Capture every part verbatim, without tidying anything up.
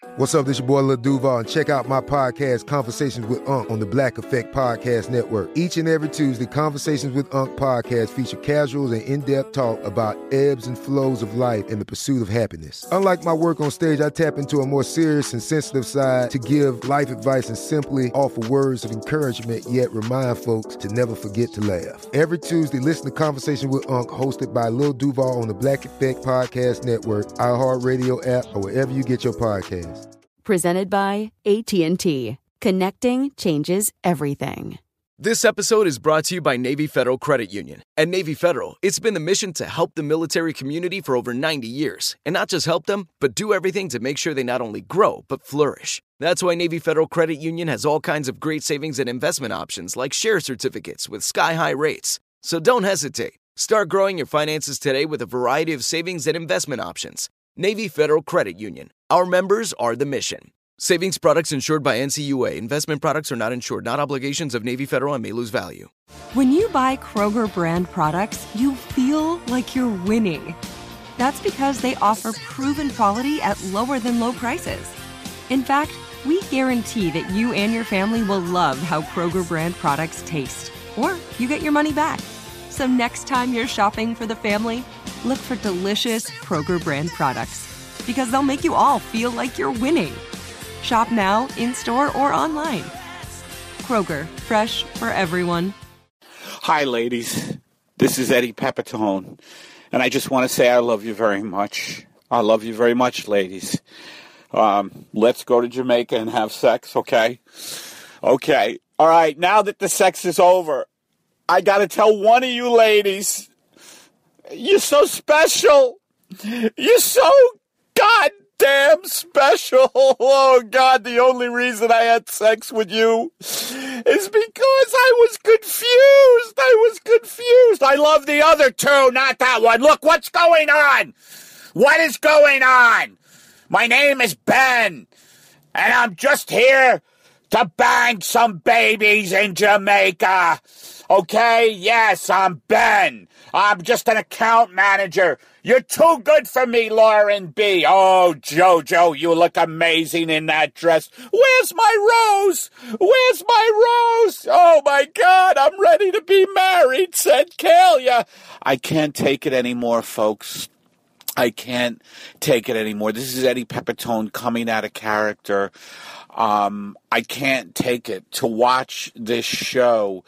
What's up, this your boy Lil Duval, and check out my podcast, Conversations with Unc, on the Black Effect Podcast Network. Each and every Tuesday, Conversations with Unc podcast feature casuals and in-depth talk about ebbs and flows of life and the pursuit of happiness. Unlike my work on stage, I tap into a more serious and sensitive side to give life advice and simply offer words of encouragement, yet remind folks to never forget to laugh. Every Tuesday, listen to Conversations with Unc, hosted by Lil Duval on the Black Effect Podcast Network, iHeartRadio app, or wherever you get your podcasts. Presented by A T and T. Connecting changes everything. This episode is brought to you by Navy Federal Credit Union. At Navy Federal, it's been the mission to help the military community for over ninety years. And not just help them, but do everything to make sure they not only grow, but flourish. That's why Navy Federal Credit Union has all kinds of great savings and investment options like share certificates with sky-high rates. So don't hesitate. Start growing your finances today with a variety of savings and investment options. Navy Federal Credit Union. Our members are the mission. Savings products insured by N C U A. Investment products are not insured, not obligations of Navy Federal and may lose value. When you buy Kroger brand products, you feel like you're winning. That's because they offer proven quality at lower than low prices. In fact, we guarantee that you and your family will love how Kroger brand products taste, or you get your money back. So next time you're shopping for the family, look for delicious Kroger brand products, because they'll make you all feel like you're winning. Shop now, in-store, or online. Kroger, fresh for everyone. Hi, ladies. This is Eddie Pepitone, and I just want to say I love you very much. I love you very much, ladies. Um, let's go to Jamaica and have sex, okay? Okay. All right, now that the sex is over, I got to tell one of you ladies, you're so special. You're so goddamn special. Oh, God, the only reason I had sex with you is because I was confused. I was confused. I love the other two, not that one. Look, what's going on? What is going on? My name is Ben, and I'm just here to bang some babies in Jamaica. Okay? Yes, I'm Ben. I'm just an account manager. You're too good for me, Lauren B. Oh, Jojo, you look amazing in that dress. Where's my rose? Where's my rose? Oh, my God, I'm ready to be married, said Kalia. I can't take it anymore, folks. I can't take it anymore. This is Eddie Pepitone coming out of character. Um, I can't take it. To watch this show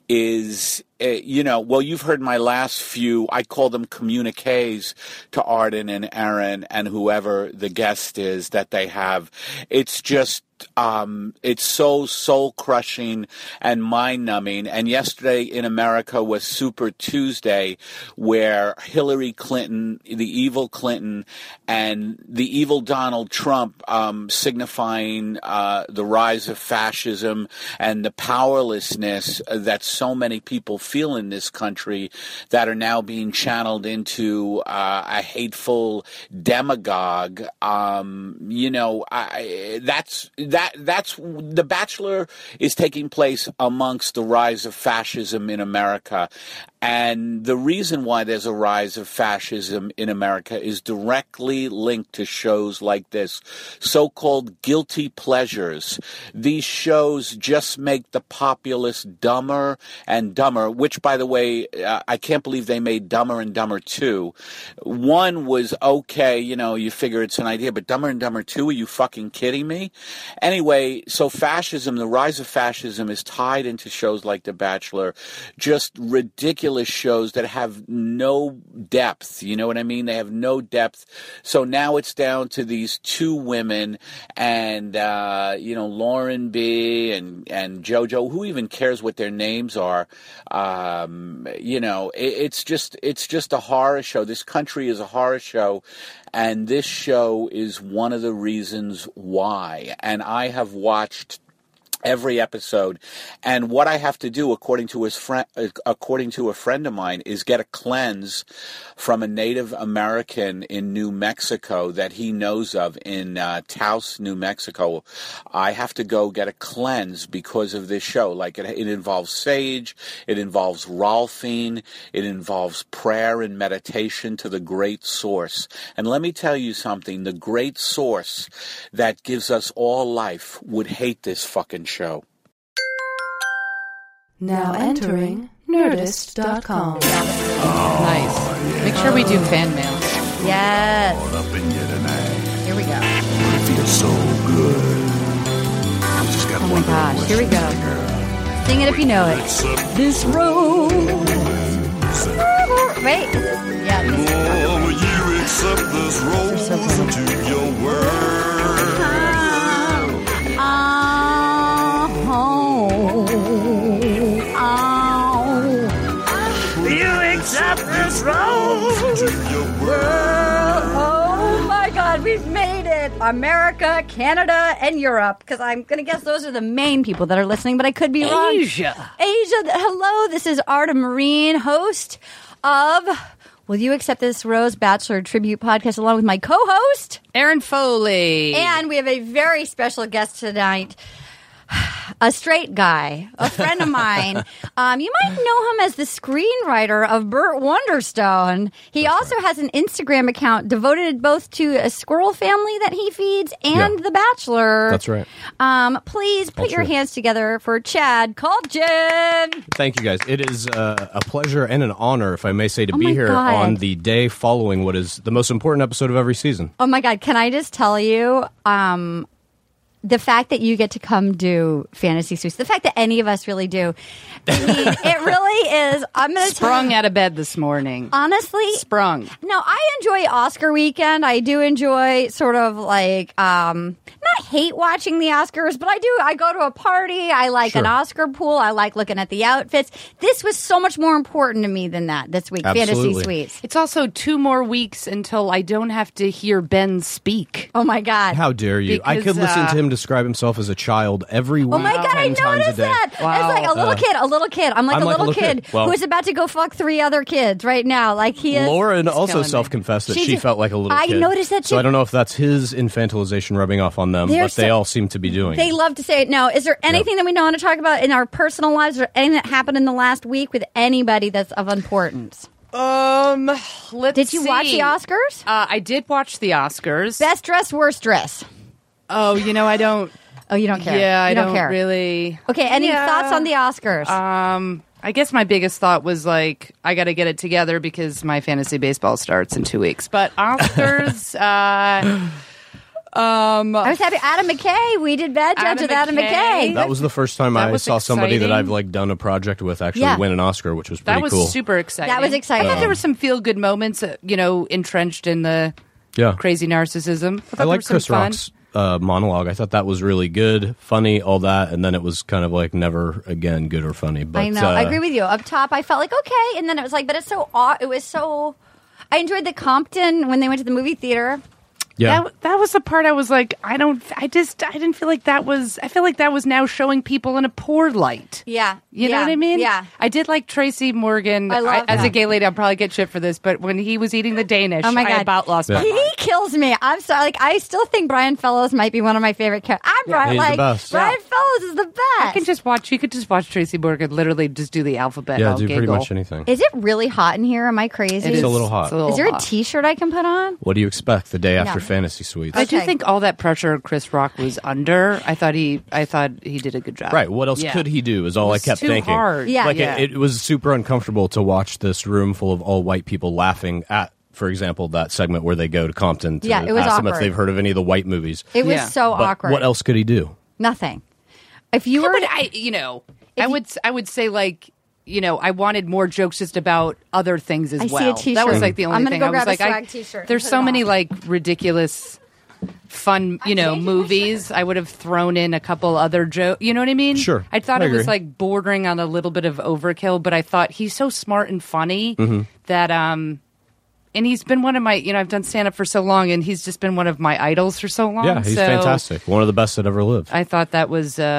is, uh, you know, well, you've heard my last few, I call them communiques to Arden and Aaron and whoever the guest is that they have. It's just, um, it's so soul-crushing and mind-numbing. And yesterday in America was Super Tuesday, where Hillary Clinton, the evil Clinton, and the evil Donald Trump, um, signifying uh, the rise of fascism and the powerlessness that so many people feel in this country that are now being channeled into uh, a hateful demagogue. Um, you know, I, that's that. That's The Bachelor is taking place amongst the rise of fascism in America. And the reason why there's a rise of fascism in America is directly linked to shows like this, so-called guilty pleasures. These shows just make the populace dumber and dumber, which, by the way, uh, I can't believe they made Dumber and Dumber two. One was okay, you know, you figure it's an idea, but Dumber and Dumber two, are you fucking kidding me? Anyway, so fascism, the rise of fascism is tied into shows like The Bachelor, just ridiculous shows that have no depth, you know what I mean? They have no depth. So now it's down to these two women and, uh, you know, Lauren B. and, and JoJo, who even cares what their names are? Um, you know, it, it's just, it's just a horror show. This country is a horror show. And this show is one of the reasons why. And I have watched every episode. And what I have to do, according to his friend, according to a friend of mine, is get a cleanse from a Native American in New Mexico that he knows of in uh, Taos, New Mexico. I have to go get a cleanse because of this show. Like it, it involves sage, it involves Rolfine, it involves prayer and meditation to the great source. And let me tell you something, the great source that gives us all life would hate this fucking show. Now entering Nerdist dot com. Oh, nice. Make sure we do fan mail. Yes. Up in you tonight. Here we go. It feels so good. We just got Oh one my gosh, little here we go. question, girl. Sing it if you know it. This road. Wait. Yeah. This Oh, will you accept this rose so into your world? This rose into your world. Oh my God, we've made it! America, Canada, and Europe. Because I'm going to guess those are the main people that are listening, but I could be wrong. Asia. Asia. Hello, this is Arta Marine, host of Will You Accept This Rose Bachelor Tribute Podcast, along with my co-host, Aaron Foley. and we have a very special guest tonight. A straight guy, a friend of mine. Um, you might know him as the screenwriter of Burt Wonderstone. He That's also right. has an Instagram account devoted both to a squirrel family that he feeds and yeah. The Bachelor. That's right. Um, please put All your true. hands together for Chad Colton. Thank you, guys. It is uh, a pleasure and an honor, if I may say, to Oh be my here God. on the day following what is the most important episode of every season. Oh my God, can I just tell you, um, the fact that you get to come do Fantasy Suites, the fact that any of us really do, I mean, it really is. I'm going to Sprung out of bed this morning. Honestly, Sprung. No, I enjoy Oscar weekend. I do enjoy sort of like, um, not hate watching the Oscars, but I do. I go to a party. I like Sure. an Oscar pool. I like looking at the outfits. This was so much more important to me than that this week. Absolutely. Fantasy Suites. It's also two more weeks until I don't have to hear Ben speak. Oh my God. How dare you? I Because, could listen uh, to him describe himself as a child every week. Oh my God, I ten times a noticed day. that. Wow. It's like a little Uh, kid, a little kid. I'm like I'm a like a little little kid kid. Well- who is about to go fuck three other kids right now. Like he is. Lauren also killing me. self-confessed that She's- she felt like a little I kid. noticed that So too. I don't know if that's his infantilization rubbing off on them, They're but they so- all seem to be doing They it. love to say it. Now, is there anything that we want to talk about in our personal lives or anything that happened in the last week with anybody that's of importance? Um, let's Did you see. watch the Oscars? Uh, I did watch the Oscars. Best dress, worst dress. oh, you know, I don't. Oh, you don't care. Yeah, I you don't, don't care. really. Okay, any Yeah. thoughts on the Oscars? Um, I guess my biggest thought was like, I got to get it together because my fantasy baseball starts in two weeks. But Oscars, uh, um, I was happy. Adam McKay. We did Bad Judge Adam with Adam McKay. McKay. That was the first time That I was saw somebody that exciting. I've like done a project with actually Yeah. win an Oscar, which was pretty that was cool. super exciting. That was exciting. I thought there were some feel good moments, uh, you know, entrenched in the yeah. crazy narcissism. I, thought I there like was some Chris fun. Rock's uh, monologue. I thought that was really good, funny, all that, and then it was kind of like never again good or funny. But I know. uh, I agree with you. Up top, I felt like okay, and then it was like, but it's so aw- it was so. I enjoyed the Compton when they went to the movie theater. Yeah, That, that was the part I was like, I don't, I just, I didn't feel like that was, I feel like that was now showing people in a poor light. Yeah, You yeah. know what I mean? Yeah. I did like Tracy Morgan. I love As a that. gay lady, I'll probably get shit for this, but when he was eating the Danish, Oh my I God. about lost my He mind. kills me. I'm sorry. Like I still think Brian Fellows might be one of my favorite characters. I'm Brian. He's the like best. Brian Fellows is the best. I can just watch, you could just watch Tracy Morgan literally just do the alphabet. yeah, I'll do giggle. pretty much anything. Is it really hot in here? Am I crazy? It It's is a little hot. it's a little Is there a hot. T-shirt I can put on? What do you expect the day after No. Fantasy Suites? I do Okay. think all that pressure Chris Rock was under. I thought he, I thought he did a good job. Right. What else Yeah. could he do? Is all It I was kept too thinking. hard. Yeah. Like Yeah. It, it was super uncomfortable to watch this room full of all white people laughing at, for example, that segment where they go to Compton to Yeah, it was ask them if awkward. they've heard of any of the white movies. It was Yeah. so But awkward. what else could he do? Nothing. If you Yeah, were, but I, you know, If I you- would, I would say like, you know, I wanted more jokes just about other things as I see a well. t-shirt. That was like the only I'm gonna thing. go I was grab a like, I, swag t-shirt and there's put so it many on. like ridiculous, fun, you know, changing my movies. I would have thrown in a couple other jokes. You know what I mean? Sure. I thought I it was agree. like bordering on a little bit of overkill, but I thought he's so smart and funny Mm-hmm. that um. And he's been one of my, you know, I've done stand up for so long, and he's just been one of my idols for so long. Yeah, he's so fantastic. One of the best that ever lived. I thought that was uh,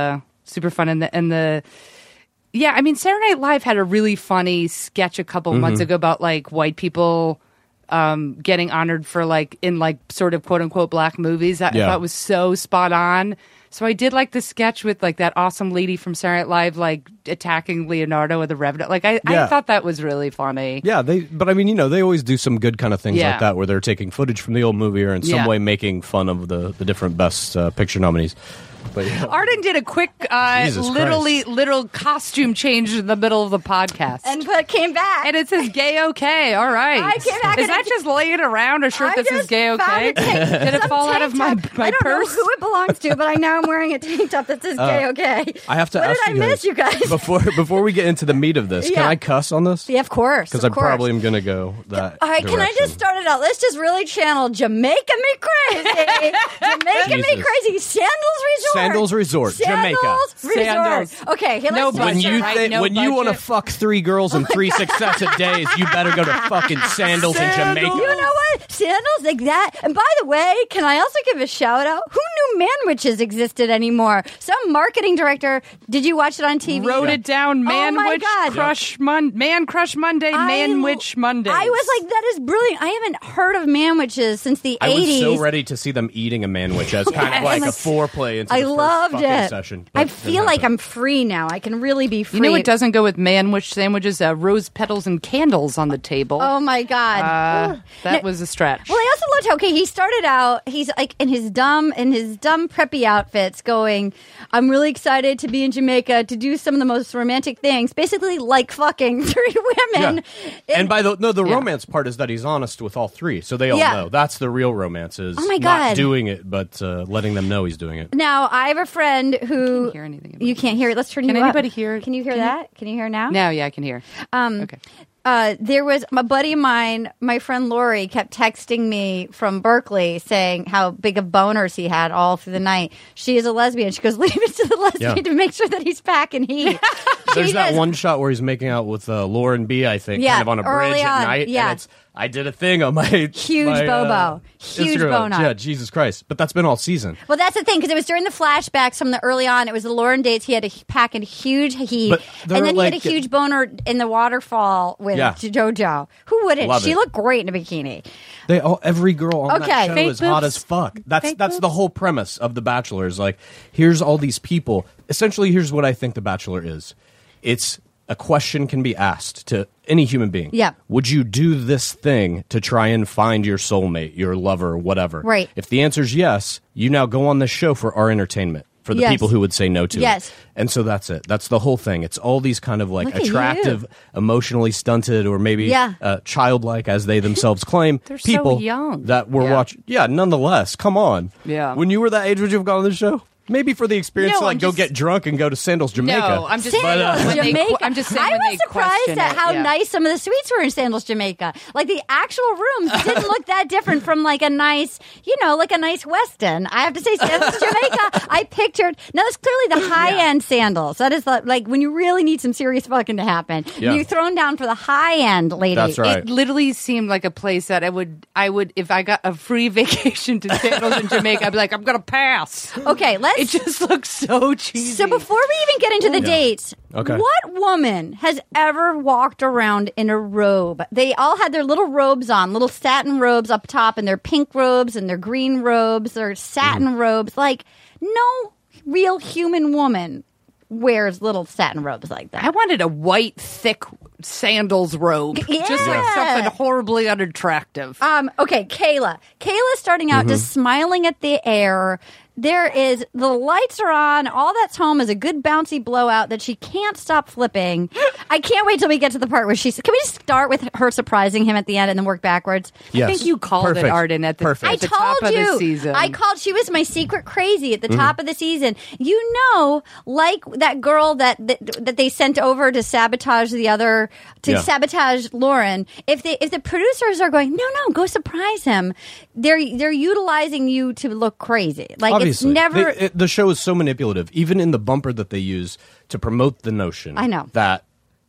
super fun. And the, and the, yeah, I mean, Saturday Night Live had a really funny sketch a couple Mm-hmm. months ago about like white people um, getting honored for like in like sort of quote unquote black movies. That Yeah. I thought was so spot on. So I did like the sketch with like that awesome lady from Saturday Night Live like attacking Leonardo of the Revenant. Like I, Yeah. I thought that was really funny. Yeah, they. But I mean, you know, they always do some good kind of things Yeah. like that, where they're taking footage from the old movie or in some Yeah. way making fun of the the different best uh, picture nominees. But yeah. Arden did a quick, uh, Jesus literally, Christ. little costume change in the middle of the podcast. And but came back. And it says gay okay. All right. I came back Is and that it- just laying around a shirt I that says just gay found okay? a tank- Did it some fall out tank of my, top. my I don't purse? know who it belongs to, but I now I'm wearing a tank top that says gay okay. I have to what ask did you I guys, miss, you guys? before before we get into the meat of this. Can Yeah. I cuss on this? Yeah, of course. Because of I course. probably am going to go that. All right, can I just direction. start it out? Let's just really channel Jamaica me crazy. Jamaica me Jesus. crazy. Sandals Resort. Sandals Resort, Sandals Jamaica. Resort. Sandals. Okay, here, No let's When just you Right, think no when you want to budget. fuck three girls in three successive days, you better go to fucking Sandals in Jamaica. You know what? Sandals like that. And by the way, can I also give a shout out? Who knew manwiches existed anymore? Some marketing director. Did you watch it on T V? Wrote it down. Man Oh my Witch God. Crush Mon- Man Crush Monday. I- Man Witch Monday. I was like, that is brilliant. I haven't heard of manwiches since the I was eighties. so ready to see them eating a manwich as kind of like a foreplay into I the first loved fucking it. session. I but feel didn't like happen. I'm free now. I can really be free. You know what doesn't go with man witch sandwiches? Uh, rose petals and candles on the table. Oh my god. Uh, Ugh. that No- was a stretch. Well, I also loved how okay he started out. He's like in his dumb in his dumb preppy outfits, going, "I'm really excited to be in Jamaica to do some of the most romantic things." Basically, like fucking three women. Yeah. And by the no, the Yeah. romance part is that he's honest with all three, so they all Yeah. know that's the real romance. Is Oh my not God. doing it, but uh, letting them know he's doing it. Now I have a friend who can't hear anything about you can't hear it. Let's turn Can you up. anybody hear- Can you hear can you- that? Can you hear now? now, yeah, I can hear. Um, Okay. Uh, there was a buddy of mine, my friend Lori, kept texting me from Berkeley saying how big of boners he had all through the night. She is a lesbian. She goes, leave it to the lesbian Yeah. to make sure that he's packing heat. There's She that does- one shot where he's making out with uh, Lauren B, I think, Yeah, kind of on a bridge early at on, night. yeah. And it's, I did a thing on my Huge my, uh, bobo. Huge Instagram. bono. Yeah, Jesus Christ. But that's been all season. Well, that's the thing, because it was during the flashbacks from the early on. It was the Lauren dates. He had to pack in huge heat. But And they're then he had a like- huge boner in the waterfall with Yeah. JoJo. Who wouldn't? Love she it. looked great in a bikini. They all every girl on Okay. that show Fake is hot boobs. as fuck. That's Fake that's the boobs. whole premise of The Bachelor. Is like, here's all these people. Essentially, here's what I think The Bachelor is. It's a question can be asked to any human being. Yeah. Would you do this thing to try and find your soulmate, your lover, whatever? Right. If the answer is yes, you now go on this show for our entertainment. For the Yes. people who would say no to Yes. it. And so that's it. That's the whole thing. It's all these kind of like Look at you. attractive, emotionally stunted, or maybe Yeah. uh, childlike, as they themselves claim, They're so people young. that were Yeah. watching. Yeah, nonetheless, come on. Yeah. When you were that age, would you have gone on the show? Maybe for the experience No, to like I'm go just- get drunk and go to Sandals, Jamaica. No, I'm just But, uh, Sandals, when they Jamaica. qu- I'm just saying I when was they surprised question at it, how yeah. nice some of the suites were in Sandals, Jamaica. Like the actual rooms didn't look that different from like a nice, you know, like a nice Westin. I have to say, Sandals, Jamaica. I pictured. Now that's clearly the high end Sandals. That is the, like when you really need some serious fucking to happen. Yeah. You're thrown down for the high end, lady. That's right. It literally seemed like a place that I would, I would, if I got a free vacation to Sandals in Jamaica, I'd be like, I'm gonna pass. Okay, let's. It just looks so cheesy. So before we even get into the Yeah. dates, Okay. what woman has ever walked around in a robe? They all had their little robes on, little satin robes up top, and their pink robes and their green robes, their satin Mm-hmm. robes. Like, no real human woman wears little satin robes like that. I wanted a white, thick sandals robe, just like Yeah. something horribly unattractive. Um, okay, Kayla. Kayla's starting out Mm-hmm. just smiling at the air. There is the lights are on. All that's home is a good bouncy blowout that she can't stop flipping. I can't wait till we get to the part where she's. Can we just start with her surprising him at the end and then work backwards? Yes. I think you called Perfect. it, Arden, at the, Perfect. I at the told top of you. the season. I called. She was my secret crazy at the Mm-hmm. top of the season. You know, like that girl that that, that they sent over to sabotage the other to Yeah. sabotage Lauren. If they if the producers are going, no, no, go surprise him. They're they're utilizing you to look crazy. Like Obviously, it's never. They- it- the show is so manipulative. Even in the bumper that they use to promote the notion, I know. that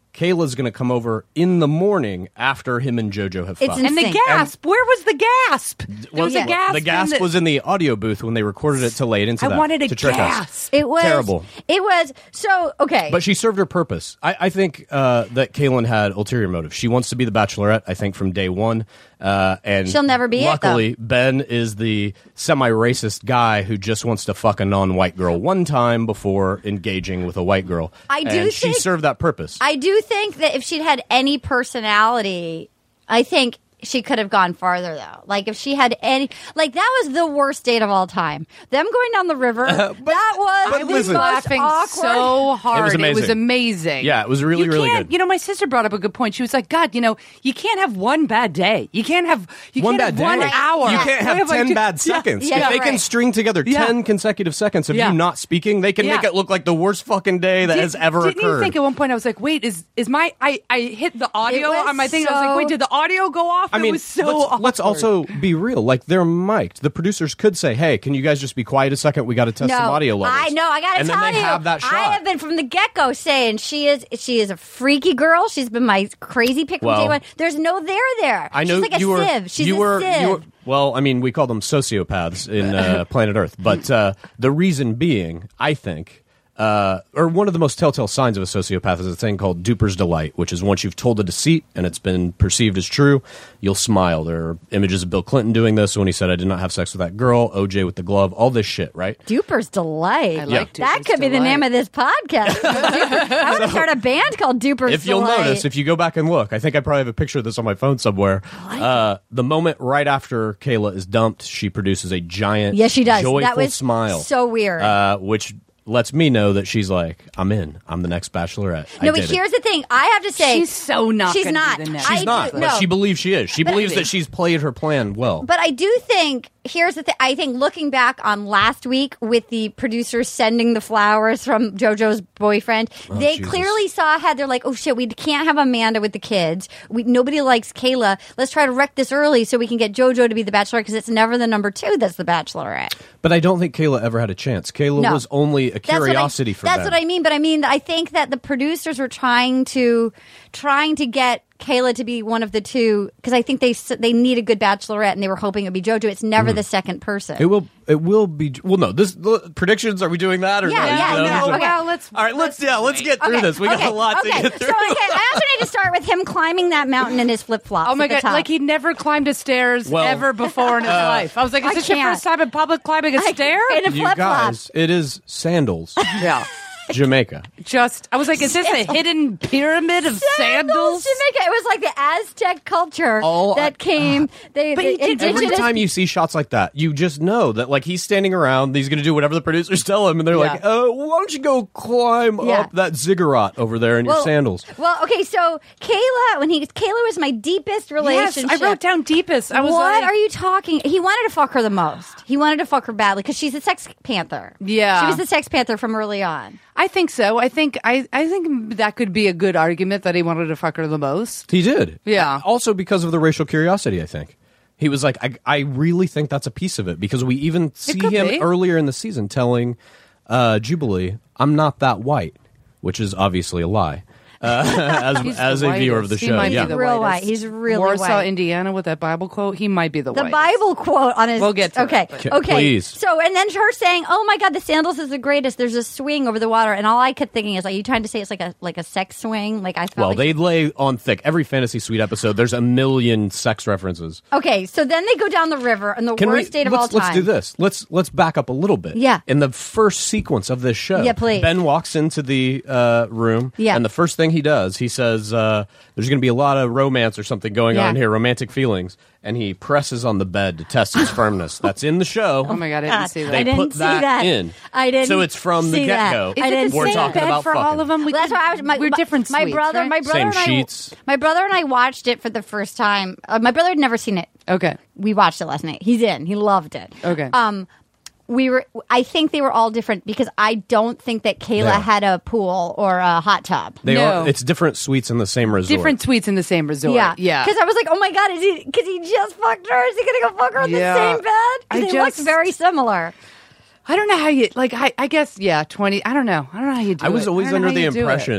Kayla's going to come over in the morning after him and JoJo have It's fucked. And the Insane. gasp. Where was the gasp? There Well, was a gasp. The gasp in the- was in the audio booth when they recorded it to lay it into I that. wanted a to trick us. gasp. It was Terrible. It was so okay. But she served her purpose. I, I think uh, that Kaylin had ulterior motive. She wants to be the Bachelorette, I think, from day one. Uh, and She'll never be it, luckily, Ben is the semi-racist guy who just wants to fuck a non-white girl one time before engaging with a white girl. I do and she think- served that purpose. I do think that if she'd had any personality, I think she could have gone farther though. Like if she had any, like that was the worst date of all time. Them going down the river, Uh, but- that was but the listen- most laughing awkward. so hard. It was amazing. amazing. Yeah, it was really, you really can't- good. You know, my sister brought up a good point. She was like, "God, you know, you can't have one bad day. You can't have you one can't bad have one day. hour. You can't have like, ten two- bad Yeah. seconds. Yeah, if they can right. string together Yeah. ten consecutive seconds of Yeah. you not speaking, they can Yeah. make it look like the worst fucking day that Did- has ever didn't occurred. you think at one point I was like, wait, is is my I, I hit the audio was on my thing? I was so- like, wait, did the audio go off? I it mean, was so let's, awkward. let's also be real. Like, they're mic'd. The producers could say, hey, can you guys just be quiet a second? We got to test No, some audio levels. I know. I got to and tell then they you, have that shot. I have been from the get go saying she is she is a freaky girl. She's been my crazy pick from Well, day one. There's no there there. I know She's like a you were. sieve. She's you a were, sieve. You were, well, I mean, we call them sociopaths in uh, Planet Earth, but uh, the reason being, I think, uh, or one of the most telltale signs of a sociopath is a thing called duper's delight, which is once you've told a deceit and it's been perceived as true, you'll smile. There are images of Bill Clinton doing this when he said, "I did not have sex with that girl." O J with the glove, all this shit, right? Duper's Delight. I like That Duper's could be the Delight. name of this podcast. Duper, I want to start a band called Duper's If you'll Delight. notice, if you go back and look, I think I probably have a picture of this on my phone somewhere. Uh, the moment right after Kayla is dumped, she produces a giant, Yes, she does. joyful That was smile. so weird. Uh, which lets me know that she's like, I'm in. I'm the next Bachelorette. I no, but did it. here's the thing. I have to say, She's so not She's gonna be not. the next. She's I not, do- but no. she believes she is. She But- believes that she's played her plan well. But I do think here's the thing. I think looking back on last week with the producers sending the flowers from JoJo's boyfriend, they Oh, Jesus. clearly saw ahead. They're like, "Oh shit, we can't have Amanda with the kids. We, nobody likes Kayla. Let's try to wreck this early so we can get JoJo to be the Bachelor because it's never the number two that's the Bachelorette." But I don't think Kayla ever had a chance. Kayla No. was only a That's what I- curiosity for That's Ben. what I mean. But I mean, I think that the producers were trying to trying to get Kayla to be one of the two because I think they s- they need a good Bachelorette and they were hoping it'd be JoJo. It's never the second person. It will. It will be. Well, no. This the, predictions. Are we doing that or Yeah, no? yeah, No, no, no, okay. Well, let's. All right. Let's. Yeah. Let's get through Okay, this. We got okay, a lot okay. to get through. So okay, I also need to start with him climbing that mountain in his flip flops. Oh my at the god! top. Like he never climbed a stairs Well, ever before in his life. I was like, "Is I this your can't. first time in public climbing a I- stair?" in a You flip flop. guys, it is sandals, Yeah. Jamaica. Just, I was like, "Is this a hidden pyramid of sandals?" Jamaica. It was like the Aztec culture All I- that came. They, But the he did- indigenous. Every time you see shots like that, you just know that like he's standing around, he's going to do whatever the producers tell him, and they're like, Yeah. "Oh, why don't you go climb Yeah. up that ziggurat over there in your well, sandals?" Well, okay, so Kayla, when he Kayla was my deepest Yes, relationship. I wrote down deepest. I was what like, are you talking? He wanted to fuck her the most. He wanted to fuck her badly because she's a Sex Panther. Yeah. she was the Sex Panther from early on. I think so. I think I, I think that could be a good argument that he wanted to fuck her the most. He did. Yeah. Also because of the racial curiosity, I think. He was like, I, I really think that's a piece of it because we even see could him be. earlier in the season telling uh, Jubilee, "I'm not that white," which is obviously a lie. Uh, as He's as the a viewer of the whitest. He show, might yeah. be the Real whitest. white. He's really Warsaw, white. Indiana, with that Bible quote. He might be the, The whitest. Bible quote on his. We'll get to okay. it, but- K- Okay. please. So, and then her saying, "Oh my God, the sandals is the greatest." There's a swing over the water, and all I kept thinking is, "Are you trying to say it's like a like a sex swing?" Like I thought. Well, like, they lay on thick. Every Fantasy Suite episode, there's a million sex references. Okay, so then they go down the river, and the Can worst we, date of let's, all time. Let's do this. Let's let's back up a little bit. Yeah. In the first sequence of this show, Yeah, please. Ben walks into the uh, room, Yeah. and the first thing he does, he says, uh, "There's going to be a lot of romance or something going Yeah. on here, romantic feelings," and he presses on the bed to test his firmness. That's in the show. Oh my god, I didn't see that. They I didn't put see that, that. in. I didn't So it's from the see that. get-go. Is I it didn't the We're see same talking bed about for all fucking. of them? We Well, that's could- why I was. My, we're my- different My suites, brother, right? my brother, Same and I, sheets. my brother and I watched it for the first time. Uh, my brother had never seen it. Okay. We watched it last night. He's in. He loved it. Okay. Um, we were. I think they were all different because I don't think that Kayla Yeah. had a pool or a hot tub. They No. are. It's different suites in the same resort. Different suites in the same resort. Yeah, Yeah. Because I was like, oh my god, is he? Because he just fucked her. Is he gonna go fuck her in Yeah. the same bed? 'Cause I they just- look very similar. I don't know how you like. I, I guess yeah, twenty. I don't know. I don't know how you do. I was it. always I don't know under how the you do it. impression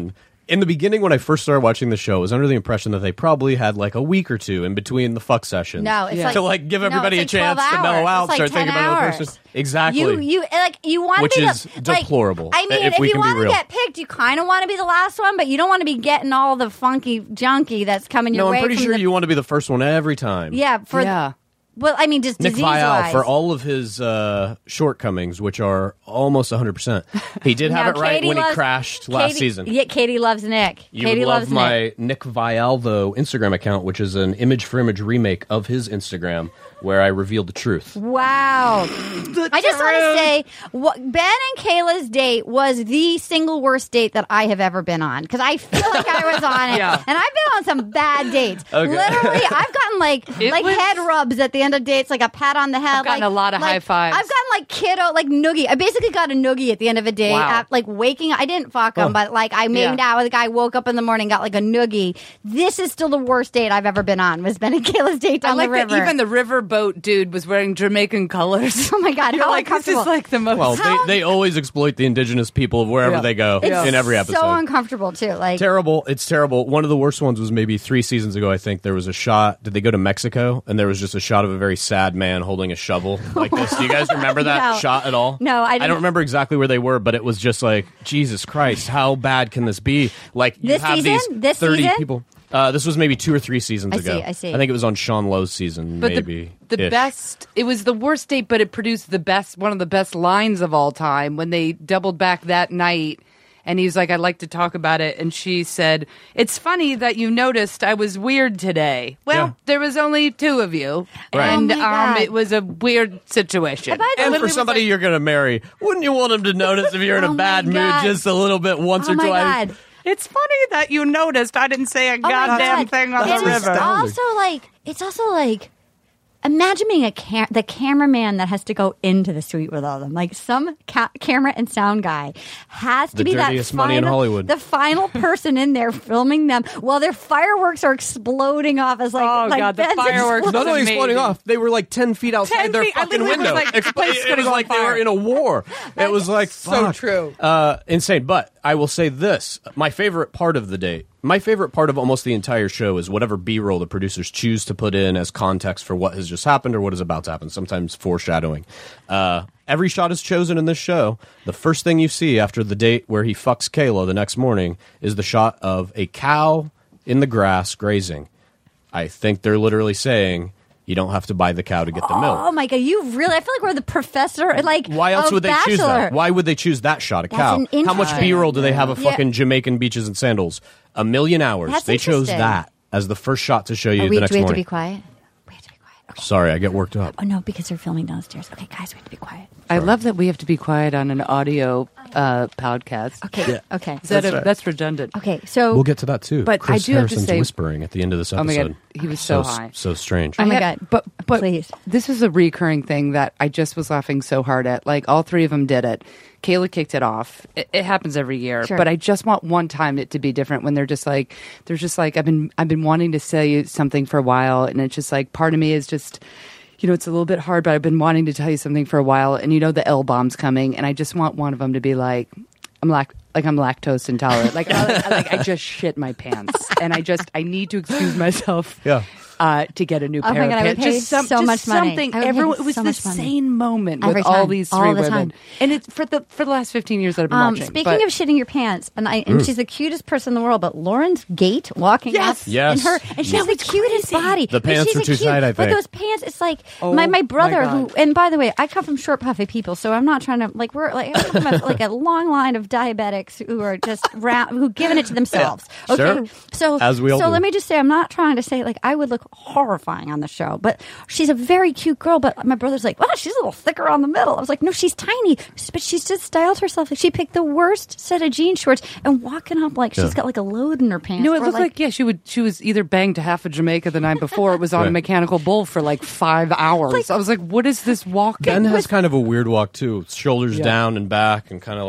in the beginning, when I first started watching the show, I was under the impression that they probably had like a week or two in between the fuck sessions. No, it's like, to like give everybody no, a it's like chance to mellow out, it's like start thinking about hours. the person. Exactly. You, you like you want Which to be is the, like, deplorable, I mean, if if, we you can be want to real. get picked, you kind of want to be the last one, but you don't want to be getting all the funky junky that's coming your No, way. I'm pretty from sure the, you want to be the first one every time. Yeah, for Yeah. well, I mean, just Nick disease Vial, wise. for all of his uh, shortcomings, which are almost one hundred percent. He did have Now, it right Katie when loves- he crashed last Katie- season. Yeah, Katie loves Nick. You Katie would love loves my Nick. Nick Vialvo Instagram account, which is an image-for-image remake of his Instagram, where I revealed the truth. Wow. I just want to say, what, Ben and Kayla's date was the single worst date that I have ever been on, because I feel like I was on it. Yeah. And I've been on some bad dates. Okay. Literally, I've gotten like It like was- head rubs at the end of dates, like a pat on the head. I've gotten like, a lot of like, high fives. I've gotten like kiddo, like noogie. I basically got a noogie at the end of a day. Wow. At, like waking, I didn't fuck him, Oh. but like I made Yeah. out with a guy, woke up in the morning, got like a noogie. This is still the worst date I've ever been on, was Ben and Kayla's date I on like the river. that even the riverboat dude was wearing Jamaican colors. Oh my God, You're how like, this uncomfortable. is like the most. Well, How- they, they always exploit the indigenous people of wherever Yeah. they go It's in every episode. so uncomfortable too. Like Terrible. It's terrible. One of the worst ones was maybe three seasons ago, I think. There was a shot. Did they go to Mexico? And there was just a shot of a very sad man holding a shovel like this. Do you guys remember that No. shot at all? No, I I didn't. don't remember exactly where they were, but it was just like, Jesus Christ, how bad can this be? Like, you This have season? these This thirty season? people. Uh, this was maybe two or three seasons I ago. see, I see. I think it was on Sean Lowe's season, But maybe. the, the ish. best, it was the worst date, but it produced the best, one of the best lines of all time when they doubled back that night. And he was like, I'd like to talk about it. And she said, it's funny that you noticed I was weird today. Well, Yeah. there was only two of you. Right. And Oh my um, God. it was a weird situation. By the And way, for somebody you're going to marry, wouldn't you want him to notice if you're in Oh a my bad mood God. just a little bit once oh or my twice? God. It's funny that you noticed I didn't say a Oh my goddamn God. thing on It the is river. also like it's also like imagine being a cam- the cameraman that has to go into the suite with all of them. Like some ca- camera and sound guy has to The be that dirtiest money in final, Hollywood. the final person in there filming them while their fireworks are exploding off as like Oh, like God, the Ben's fireworks. exploding. Not only amazing. exploding off, they were like ten feet outside ten their feet. I fucking literally was window. like, this Expl- place is it gonna was go on like they were fire. in a war. It was like So fuck. true. uh, insane. But I will say this: my favorite part of the date, my favorite part of almost the entire show, is whatever B-roll the producers choose to put in as context for what has just happened or what is about to happen. Sometimes foreshadowing. Uh, every shot is chosen in this show. The first thing you see after the date where he fucks Kayla the next morning is the shot of a cow in the grass grazing. I think they're literally saying you don't have to buy the cow to get the milk. Oh my God, you really I feel like we're the professor like Why else of would they Bachelor. choose that? Why would they choose that shot, a That's cow? an How much interesting- B-roll do they have of Yeah. fucking Jamaican beaches and sandals? A million hours. That's they chose interesting. that as the first shot to show you Are we, the next do we have to morning. be quiet? We have to be quiet. Okay. Sorry, I get worked up. Oh no, because they're filming downstairs. Okay, guys, we have to be quiet. I love that we have to be quiet on an audio uh, podcast. Okay, okay. Is that That's a, right. that's redundant. Okay, so We'll get to that too. But I Chris do have to Harrison's say- whispering at the end of this Oh my episode. God, he was so so high. so strange. Oh my I God. had- But but Please. this was a recurring thing that I just was laughing so hard at. Like all three of them did it. Kayla kicked it off. It, it happens every year, Sure. but I just want one time it to be different when they're just like they're just like I've been I've been wanting to say you something for a while, and it's just like part of me is just. You know, it's a little bit hard, but I've been wanting to tell you something for a while, and you know the L bomb's coming, and I just want one of them to be like, I'm lact- like I'm lactose intolerant, like I, like, I, like I just shit my pants, and I just I need to excuse myself, Yeah. uh, to get a new Oh my pair God, of I would pants. pay just some, so just much money. something. I would pay Everyone, it was so the much money. same moment Every with all time. these All three the women, time. and it's for the for the last fifteen years that I've been Um, watching. speaking but- of shitting your pants, and I and she's the cutest person in the world, but Lauren's gait walking Yes. up Yes. in her, and she's That the was cutest crazy. body. The But pants she's are a too cute- tight, I But think. those pants, it's like Oh my my my brother who, God. and by the way, I come from short, puffy people, so I'm not trying to like we're like I'm from a, like a long line of diabetics who are just round, who giving it to themselves. Yeah. Okay, Sure. so As we all so do. let me just say, I'm not trying to say like I would look horrifying on the show, but she's a very cute girl. But my brother's like, well, she's a little thicker on the middle. I was like, no, she's tiny, but she's just styled herself. Like she picked the worst set of jean shorts and walking up like she's Yeah. got like a load in her pants. No, it or, looked like, yeah, she would. She was either banged to half of Jamaica the night before. It was on a Right. mechanical bull for like five hours. I was like, "What is this walk?" Ben has kind of a weird walk too, shoulders Yeah. down and back, and kind of like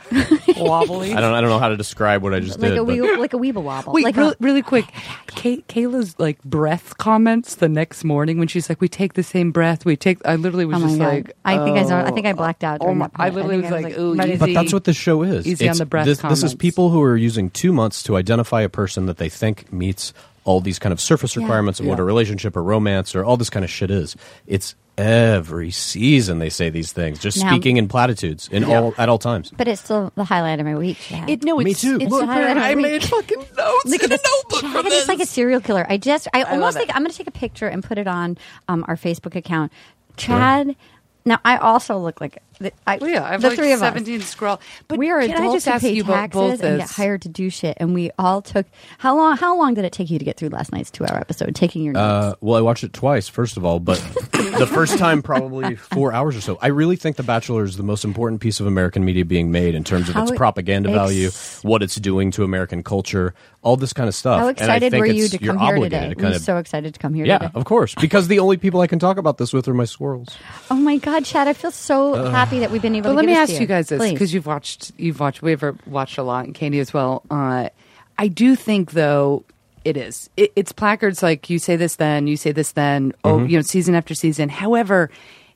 wobbly. I don't. I don't know how to describe what I just like did. a but- wee, like a weeble wobble. Wait, like really, a, really quick. Kay- Kayla's like breath comments the next morning when she's like, "We take the same breath. We take." I literally was oh my just God. like, I think I, oh, saw, I think I blacked out. Oh during my! that I part. literally think was like, I "Ooh, ready easy." to- But that's what this show is. Easy on It's- the breath this, this is comments. people who are using two months to identify a person that they think meets all these kind of surface Yeah. requirements of what Yeah. a relationship or romance or all this kind of shit is. It's every season they say these things, just Now- speaking in platitudes in all at all times. But it's still the highlight of my week. Chad. It, no, it's, Me too. It's Look, super- I- I I made made fucking notes Look in at a this. notebook Chad for is this. like a serial killer. I just, I, love almost it. think I'm going to take a picture and put it on um, our Facebook account. Chad. Now I also look like the, I, Well, yeah, I have the like three of us. seventeen scroll. But We are can I adults just who ask pay you about both taxes and get this? hired to do shit, and we all took how long? How long did it take you to get through last night's two-hour episode? Taking your notes. Uh, well, I watched it twice, first of all, but the first time probably four hours or so. I really think The Bachelor is the most important piece of American media being made in terms of How its it- propaganda ex- value, what it's doing to American culture, all this kind of stuff. How And I excited think were you it's- to you're come here obligated today? to Were kind you of, so excited to come here yeah, today? of course, because the only people I can talk about this with are my squirrels. Oh my God, Chad! I feel so happy that we've been able But to. let give me this ask to you guys this Please. because you've watched, you've watched, we've watched a lot, and Katie as well. Uh, I do think, though, it is. It, it's placards like you say this, then you say this, then oh, Mm-hmm. you know, season after season. However,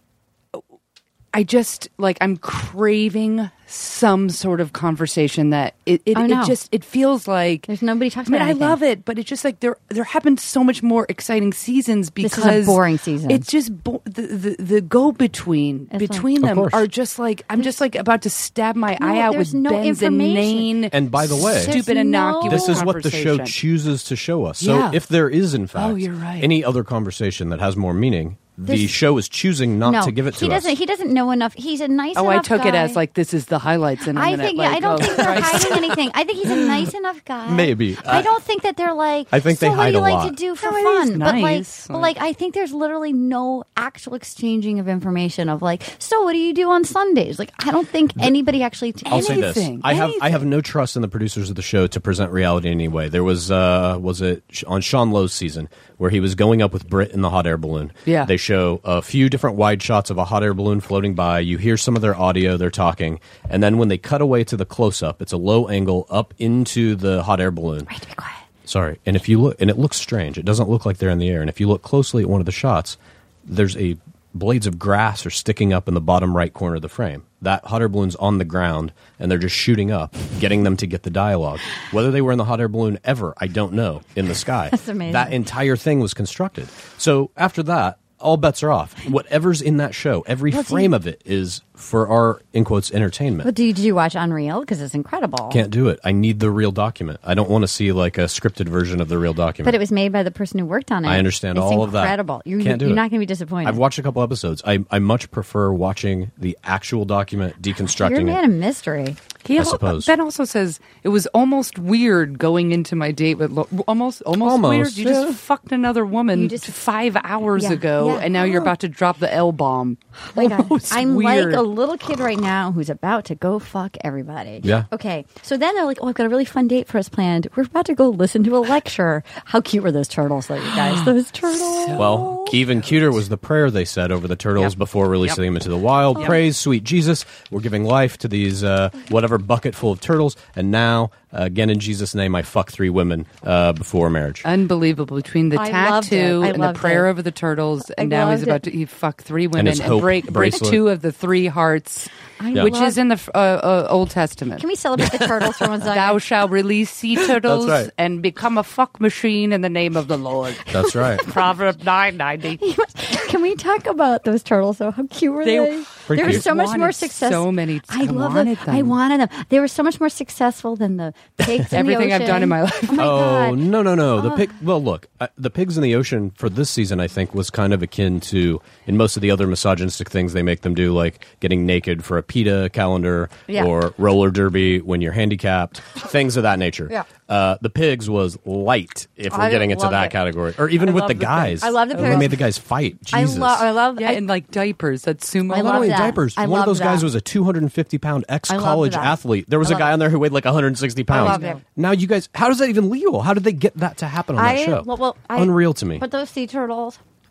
I just like I'm craving some sort of conversation that it it, Oh, no. it just it feels like There's nobody talks I mean, about I anything. love it, but it's just like there there have been so much more exciting seasons This because is a boring season. It's just bo- the the, the go between It's between like- Of them course. are just like I'm just like about to stab my No, eye out there's with no information. benzene. And by the way, There's stupid innocuous no- this is what the show conversation. chooses to show us. So Yeah. if there is, in fact, Oh, you're right. any other conversation that has more meaning, the There's- show is choosing not no, to give it to he us. doesn't. He doesn't know enough. He's a nice. Oh, I enough took it guy. as like this is the highlights in a I minute. think. Yeah, I like, don't oh, think they're Christ. hiding anything. I think he's a nice enough guy. Maybe. I I- don't think that they're like. I think so they what hide do you a like lot. to do for No, it fun? is But like, nice. but like, I think there's literally no actual exchanging of information of like. So what do you do on Sundays? Like, I don't think anybody actually. T- I'll say this: Anything, I have I anything. have no trust in the producers of the show to present reality in any way. There was uh, was it sh- on Sean Lowe's season where he was going up with Britt in the hot air balloon. Yeah. They show a few different wide shots of a hot air balloon floating by. You hear some of their audio; they're talking, and then when they cut away to the close up, it's a low angle up into the hot air balloon. Right, to be quiet. Sorry, and if you look, and it looks strange. It doesn't look like they're in the air. And if you look closely at one of the shots, there's a blades of grass are sticking up in the bottom right corner of the frame. That hot air balloon's on the ground, and they're just shooting up, getting them to get the dialogue. Whether they were in the hot air balloon ever, I don't know. In the sky, That's amazing. That entire thing was constructed. So after that, all bets are off. Whatever's in that show, every Well, do frame you- of it is for our in quotes entertainment. But did you watch Unreal? Because it's incredible. Can't do it. I need the real document. I don't want to see like a scripted version of the real document. But it was made by the person who worked on it. I understand It's all of that. Incredible. You're, Can't do you're it. not going to be disappointed. I've watched a couple episodes. I, I much prefer watching the actual document, You're a deconstructing man it. of mystery. He I al- suppose. Ben also says it was almost weird going into my date with Lo- almost almost, Almost, weird. You yeah. just fucked another woman You just- five hours Yeah, ago, yeah. and now you're about to drop the L bomb. Oh my God. Almost I'm weird. like a little kid right now who's about to go fuck everybody. Yeah. Okay. So then they're like, oh, I've got a really fun date for us planned. We're about to go listen to a lecture. How cute were those turtles, though, you guys? Those turtles. Well, even cuter was the prayer they said over the turtles Yep. before releasing them into the wild. Praise, sweet Jesus. We're giving life to these uh, whatever bucket full of turtles. And now, uh, again, in Jesus' name, I fuck three women uh, before marriage. Unbelievable between the I loved tattoo it. I and the loved prayer it. over the turtles, I and now he's loved about it. to he fuck three women his and, hope break break bracelet. two of the three hearts, I Yeah. which love- is in the uh, uh, Old Testament. Can we celebrate the turtles for one second? Thou shalt release sea turtles That's right. and become a fuck machine in the name of the Lord. That's right. Proverb nine ninety. Can we talk about those turtles, though? How cute were They- they? Pretty They were cute. so much Wanted more successful. so many- I I love wanted them. I them. wanted them. They were so much more successful than the pigs in Everything the I've ocean. done in my life. Oh my Oh God. no no no! The pig. Well, look, uh, the pigs in the ocean for this season, I think, was kind of akin to in most of the other misogynistic things they make them do, like getting naked for a PETA calendar Yeah. or roller derby when you're handicapped, things of that nature. Yeah. Uh, the pigs was light if we're I getting into loved that it. category, or even I with love the the guys. pigs. I love the When They pigs. made the guys fight. I Jesus. love. I love. Yeah, I, in like diapers. That's sumo. I Not love only that. diapers. I One of loved those guys that. was a two hundred fifty pound ex college that. athlete. There was I a guy love- on there who weighed like one hundred sixty pounds. loved it. Now you guys, how is that even legal? How did they get that to happen on that I show? well, well I, Unreal to me. But those sea turtles.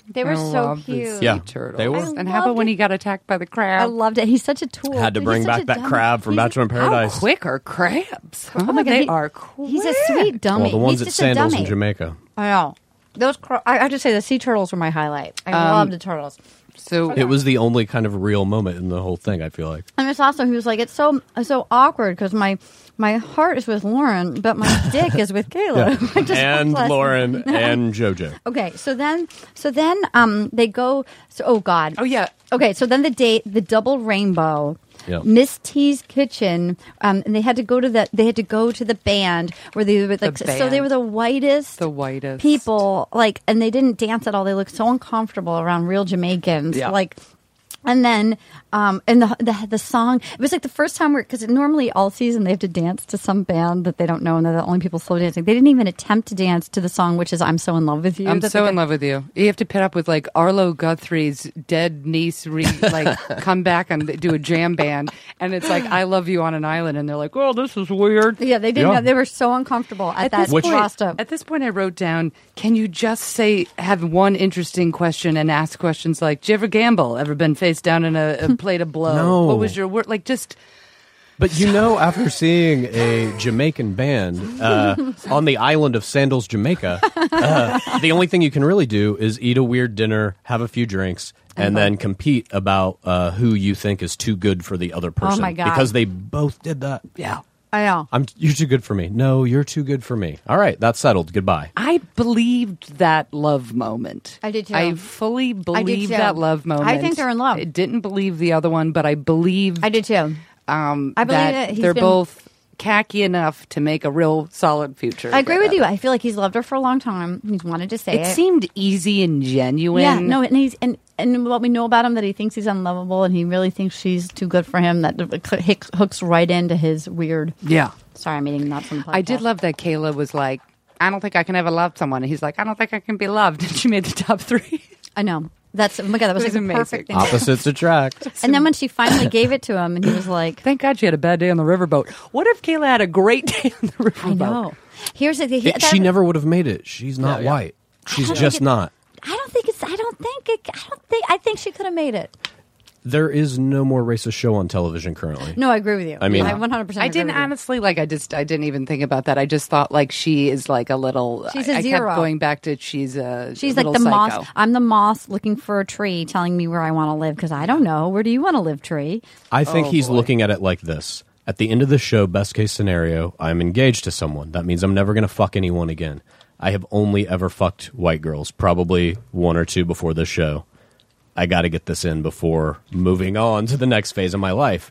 They were I so love the cute. sea Yeah, turtles. they were. I And how about loved when it. he got attacked by the crab? I loved it. He's such a tool. Had to He's bring such back a that dummy. crab from He's- Bachelor in How Paradise. quick are crabs? Oh my God, they he- are quick. He's a sweet dummy. Well, the ones He's at just a Sandals dummy. in Jamaica. I know. Those. Cro- I have to say, the sea turtles were my highlight. I Um, loved the turtles. So It was the only kind of real moment in the whole thing, I feel like. And it's also, he was like, it's so it's so awkward because my my heart is with Lauren, but my dick is with Kayla. I just And watched last- Lauren and JoJo. Okay, so then, so then, um, they go. So, oh God. Oh yeah. Okay, so then the date, the double rainbow. Yep. Miss T's kitchen, um, and they had to go to the they had to go to the band where they were like, so they band. were the whitest, The whitest. people, like, and they didn't dance at all. They looked so uncomfortable around real Jamaicans, Yeah. like. And then, um, and the, the the song, it was like the first time where, because normally all season they have to dance to some band that they don't know, and they're the only people slow dancing. They didn't even attempt to dance to the song, which is "I'm So in Love with You." I'm that so they- in love with you. You have to put up with like Arlo Guthrie's dead niece, re- like come back and do a jam band, and it's like "I Love You on an Island," and they're like, "Oh, this is weird." Yeah, they didn't. Yeah. Have, they were so uncomfortable at, that this point, crossed up. at this point, I wrote down, "Can you just say have one interesting question and ask questions like, did you ever gamble? Ever been face down in a, a plate of blow? No. What was your word? Like just." But you know, after seeing a Jamaican band uh, on the island of Sandals, Jamaica, uh, the only thing you can really do is eat a weird dinner, have a few drinks, and then compete about uh, who you think is too good for the other person. my God. Because they both did that. Yeah. I know. I'm, you're too good for me. No, you're too good for me. All right, that's settled. Goodbye. I believed that love moment. I did too. I fully believed too. that love moment. I think they're in love. I didn't believe the other one, but I believed I did too. um, I believe that it. He's they're been- both khaki enough to make a real solid future. I agree with you. together. I feel like he's loved her for a long time. He's wanted to say It it. seemed easy and genuine. Yeah, no, and he's and and what we know about him, that he thinks he's unlovable, and he really thinks she's too good for him. That hooks hooks right into his weird. Yeah. Sorry, I'm eating nuts on the podcast. I did love that Kayla was like, I don't think I can ever love someone. And he's like, I don't think I can be loved. And she made the top three. I know. That's oh my god. That was, It was like the amazing. perfect thing. to do. Opposites attract. And then when she finally gave it to him, and he was like, Thank God she had a bad day on the riverboat. What if Kayla had a great day on the riverboat? I know. Here's the thing. It- she never would have made it. She's not Yeah, yeah. white. She's don't just think it- not. I don't think it's. I don't think it. I don't think. I think she could have made it. There is no more racist show on television currently. No, I agree with you. I mean- I one hundred percent. I didn't honestly like. I just I didn't even think about that. I just thought like she is like a little. She's a I, I zero. kept going back to she's a. She's a like little the psycho. moss. I'm the moss looking for a tree, telling me where I want to live because I don't know. Where do you want to live, tree? I think Oh, he's boy. looking at it like this. At the end of the show, best case scenario, I'm engaged to someone. That means I'm never going to fuck anyone again. I have only ever fucked white girls, probably one or two before this show. I got to get this in before moving on to the next phase of my life.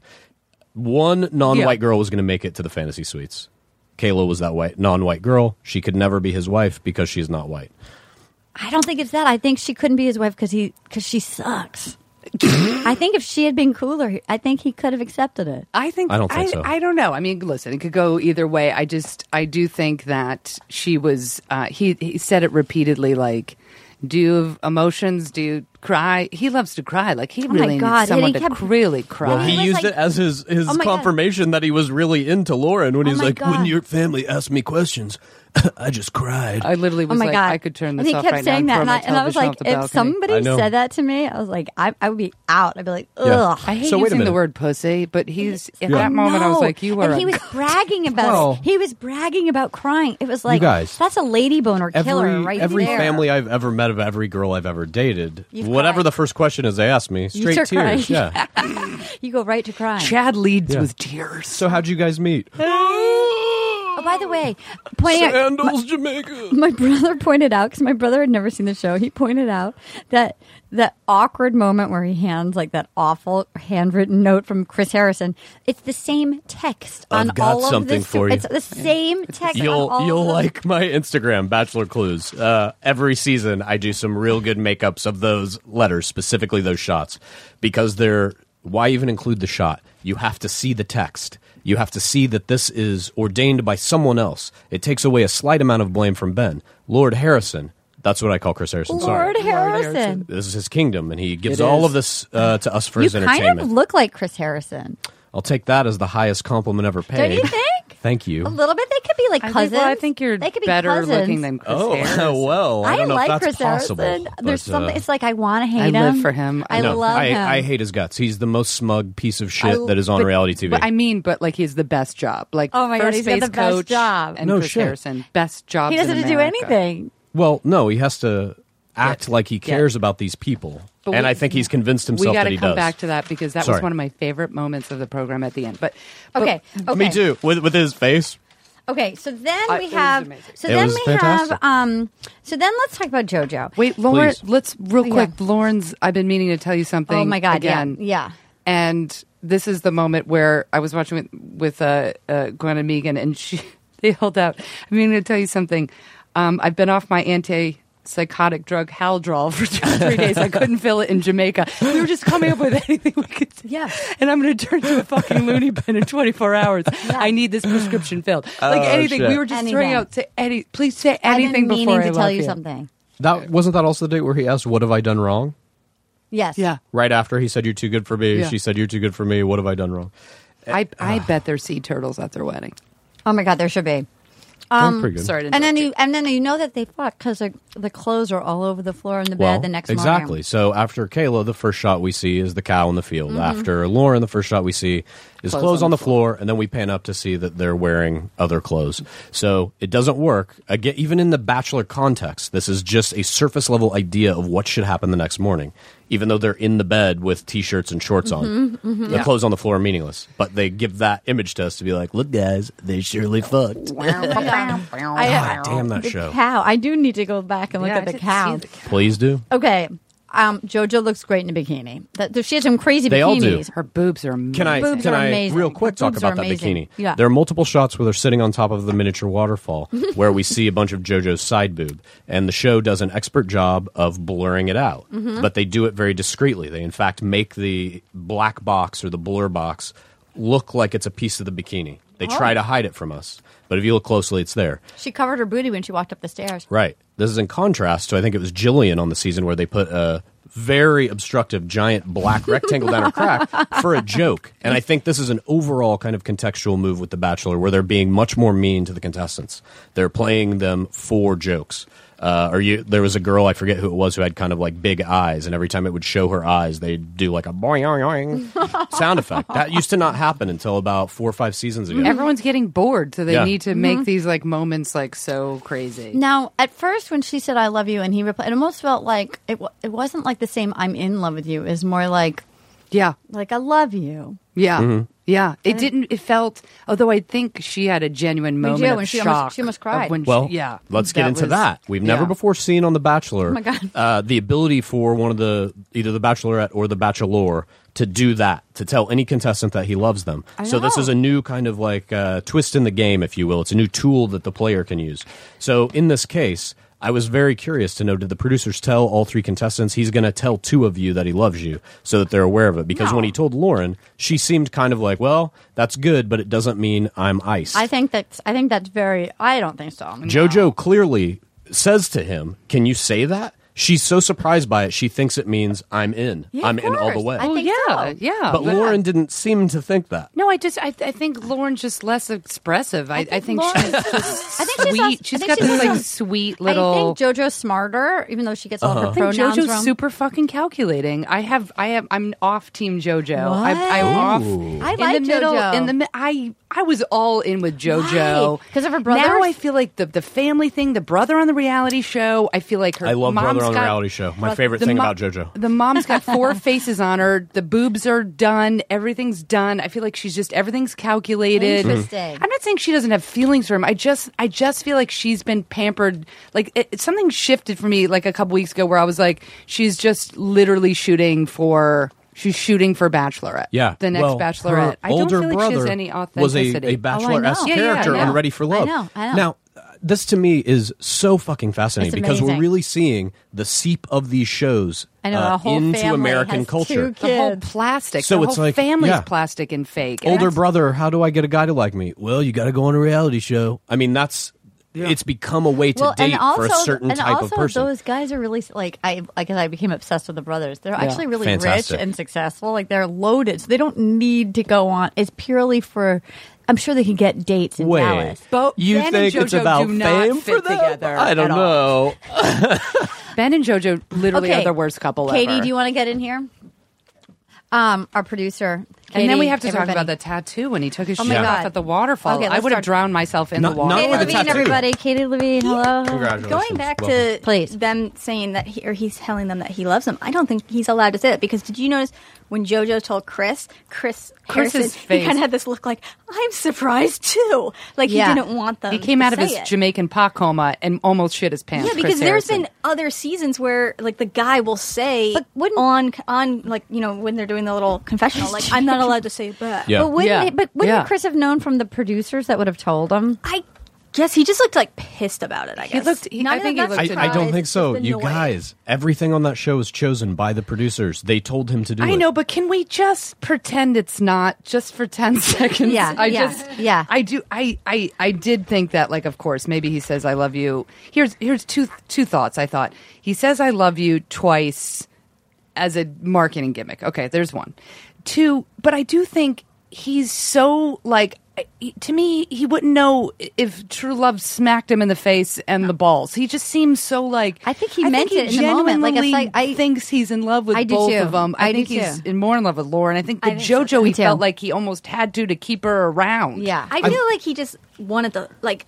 One non-white Yeah. girl was going to make it to the fantasy suites. Kayla was that white non-white girl. She could never be his wife because she's not white. I don't think it's that. I think she couldn't be his wife because he because she sucks. I think if she had been cooler, I think he could have accepted it. I think I don't think I, so. I don't know. I mean, listen, it could go either way. I just I do think that she was. Uh, he he said it repeatedly. Like, do you have emotions? Do you cry? He loves to cry. Like he Oh my really God, needs someone and to he kept- really cry. Well, he he was used like- it as his, his Oh my God. confirmation that he was really into Lauren when Oh he's my like, God. when your family asked me questions, I just cried. I literally Oh was my like, god! I could turn this and he off kept right saying now that, and, and I, throw my and I was television like, off the if balcony. somebody I know. said that to me, I was like, I, I would be out. I'd be like, ugh. Yeah. I hate So wait a using the minute. word pussy, but he's at Yeah. that moment I was No. like, you were. And he a was bragging about Well- it. He was bragging about crying. It was like, guys, that's a lady boner killer Every, right every there. family I've ever met of every girl I've ever dated, You've whatever cried. the first question is they ask me, straight start tears. crying. Yeah. You go right to crying. Chad leads Yeah. with tears. So how'd you guys meet? Oh, by the way, pointing out, Sandals, Jamaica. my brother pointed out, because my brother had never seen the show, he pointed out that that awkward moment where he hands like that awful handwritten note from Chris Harrison. It's the same text on I've got all of something this. for you. It's the same text. You'll on all you'll of the- like my Instagram, Bachelor Clues. Uh, every season, I do some real good makeups of those letters, specifically those shots, because they're. Why even include the shot? You have to see the text. You have to see that this is ordained by someone else. It takes away a slight amount of blame from Ben. Lord Harrison. That's what I call Chris Harrison. Sorry. Lord Harrison. This is his kingdom, and he gives It all is. of this uh, to us for You his kind entertainment. of look like Chris Harrison. I'll take that as the highest compliment ever paid. Don't you think? Thank you. A little bit. They could be like I cousins. think, well, I think you're they could be better cousins. looking than Chris Oh, Harrison. well, I I, don't know like if that's Chris possible. Harrison. There's but, something. uh, It's like I want to hate I him. live for him. I no, love I, him. I hate his guts. He's the most smug piece of shit I- that is on But- reality T V. But I mean, but like he's the best job. Like Oh my God, first he's got base the best coach job. and No Chris shit. Harrison, best job. He doesn't have to do anything. well, no, he has to act Yeah. like he Yeah. cares about these people. But and we- I think he's convinced We himself got that to he come does. back to that because that Sorry. was one of my favorite moments of the program at the end. But, but Okay. Okay. Me too, with, with his face. Okay. So then I- we it was have. amazing. So It then was we fantastic. have. Um. So then let's talk about JoJo. Wait, Lauren, Please. let's real Yeah. quick. Lauren's. I've been meaning to tell you something. Oh my God. Again. Yeah. Yeah. And this is the moment where I was watching with with uh, uh, Gwen and Megan, and she they held out. I'm meaning to tell you something. Um, I've been off my anti-psychotic drug Haldrol for two or three days. I couldn't fill it in Jamaica. We were just coming up with anything we could. Yeah. And I'm going to turn to a fucking loony bin in twenty-four hours. I need this prescription filled. Like Oh, anything. shit. We were just Anything. throwing out to any. Please say I've anything been before meaning I to tell love you something. That wasn't that also the date where he asked, "What have I done wrong?" Yes. Yeah. Right after he said, "You're too good for me." Yeah. She said, "You're too good for me. What have I done wrong?" I I bet there's sea turtles at their wedding. Oh my God. There should be. Um, pretty good. Sorry to And then interrupt you and then you know that they fuck because the clothes are all over the floor in the Well, bed the next exactly. morning. So after Kayla, the first shot we see is the cow in the field. Mm-hmm. After Lauren, the first shot we see is clothes, Clothes on the floor. and then we pan up to see that they're wearing other clothes. So it doesn't work. Again, even in the Bachelor context, this is just a surface level idea of what should happen the next morning. Even though they're in the bed with t-shirts and shorts on, Mm-hmm, the clothes on the floor are meaningless. But they give that image to us to be like, "Look, guys, they surely fucked." I, God damn that the show! cow. I do need to go back and look Yeah, at I the did cow. see the cow. Please do. Okay. Um, JoJo looks great in a bikini. That, she has some crazy They all do. bikinis. Her boobs are amazing. Can I Boobs can are I amazing. real quick Her talk boobs about are that amazing. bikini? Yeah. There are multiple shots where they're sitting on top of the miniature waterfall where we see a bunch of JoJo's side boob, and the show does an expert job of blurring it out. Mm-hmm. But they do it very discreetly. They in fact make the black box or the blur box look like it's a piece of the bikini. They Oh. try to hide it from us, but if you look closely, it's there. She covered her booty when she walked up the stairs. Right. This is in contrast to, I think it was Jillian on the season where they put a very obstructive giant black rectangle down her crack for a joke. And I think this is an overall kind of contextual move with The Bachelor where they're being much more mean to the contestants. They're playing them for jokes. Uh, or you, there was a girl, I forget who it was, who had kind of like big eyes, and every time it would show her eyes, they'd do like a boing, boing, boing sound effect. That used to not happen until about four or five seasons ago. Everyone's getting bored, so they Yeah. need to make these like moments like so crazy. Now, at first, when she said "I love you" and he replied, it almost felt like it. wa- It wasn't like the same "I'm in love with you." It was more like, Yeah, like "I love you." yeah, Mm-hmm. yeah. It didn't. It felt. Although I think she had a genuine moment do, of when she shock. almost- she almost of cried. When Well, she, yeah. let's get into was- that. We've never yeah. before seen on The Bachelor Oh my God. Uh, the ability for one of the either the Bachelorette or the Bachelor to do that, to tell any contestant that he loves them. I So this know. is a new kind of like uh, twist in the game, if you will. It's a new tool that the player can use. So in this case, I was very curious to know, did the producers tell all three contestants he's going to tell two of you that he loves you so that they're aware of it? Because No. when he told Lauren, she seemed kind of like, well, that's good, but it doesn't mean I'm iced. I think that's. I think that's very. I don't think so. No. JoJo clearly says to him, "Can you say that?" She's so surprised by it, she thinks it means I'm in. Yeah, I'm of in all the course. way. I Oh think yeah, so. yeah. but Lauren didn't seem to think that. No, I just I, I think Lauren's just less expressive. I, I think, Lauren- she's just I think she's sweet. also- I she's think got she's this like also- sweet little. I think JoJo's smarter, even though she gets all of her I think pronouns JoJo's wrong. super fucking calculating. I have, I have, I'm off Team JoJo. I, I'm What? off I in like the middle. JoJo. In the, mi- I, I was all in with JoJo Why? 'Cause of her brothers? Now I feel like the the family thing, the brother on the reality show. I feel like her. I love mom's Brother on the got- Reality Show. My favorite the thing mo- about JoJo. The mom's got four faces on her. The boobs are done. Everything's done. I feel like she's just everything's calculated. Interesting. I'm not saying she doesn't have feelings for him. I just I just feel like she's been pampered. Like it, it- something shifted for me like a couple weeks ago where I was like, she's just literally shooting for. She's shooting for Bachelorette. Yeah, the next well, Bachelorette. her I don't older feel like brother she has any was a, authenticity. a Bachelor-esque Oh, I know. Yeah, yeah, character I on know. Ready for Love. I know, I know. Now, uh, this to me is so fucking fascinating It's because we're amazing. really seeing the seep of these shows I know, uh, a whole into family American has culture. two the whole kids. plastic. So the it's whole like, family's yeah. plastic and fake. And Older that's- brother, how do I get a guy to like me? Well, you got to go on a reality show. I mean, that's it's become a way to well, date and also, for a certain and type also of person. those guys are really like I like I became obsessed with the brothers. They're Yeah. actually really Fantastic. rich and successful. Like they're loaded, so they don't need to go on. It's purely for. I'm sure they can get dates in Wait, Dallas. Bo- you Ben think and it's JoJo about do not fame fit for them? together I don't at all. know. Ben and JoJo literally Okay. are the worst couple Katie, ever. do you want to get in here? Um, our producer. and then we Katie, have to talk everybody. about the tattoo when he took his Oh shoes my off God. at the waterfall. Okay, I let's would have start- drowned myself in Not- the water. not Katie with a Levine, tattoo. everybody. Katie Levine, hello. Congratulations. Going back Welcome. to Please. them saying that he, or he's telling them that he loves them, I don't think he's allowed to say that because did you notice when JoJo told Chris, Chris Chris's Harrison, face. he kind of had this look like, I'm surprised too. Like Yeah. he didn't want them He came to out of say his it. Jamaican pot coma and almost shit his pants. Yeah, because Chris there's Harrison. been other seasons where like the guy will say But wouldn't- on on like you know when they're doing the little confessional like I'm not allowed to say that. Yeah. But wouldn't, Yeah. it- but wouldn't Yeah. Chris have known from the producers that would have told him? I guess he just looked like pissed about it. I He guess looked- he- Not I even think he that looked I, surprised, I don't think so. just You annoyed. guys, everything on that show is chosen by the producers. They told him to do it. I know, but can we just pretend it's not just for ten seconds? Yeah, I yeah, just, yeah. I do. I, I, I did think that, like, of course, maybe he says "I love you." Here's, here's two, two thoughts. I thought he says "I love you" twice as a marketing gimmick. Okay, there's one. Two, but I do think he's so like. To me, he wouldn't know if true love smacked him in the face and the balls. He just seems so like. I think he meant it in the moment. Like, it's like, I- thinks he's in love with I do both too. of them. I, I do think he's too. in more in love with Lauren. I think I with think so, JoJo, he too. felt like he almost had to to keep her around. Yeah. I feel like he just wanted the like.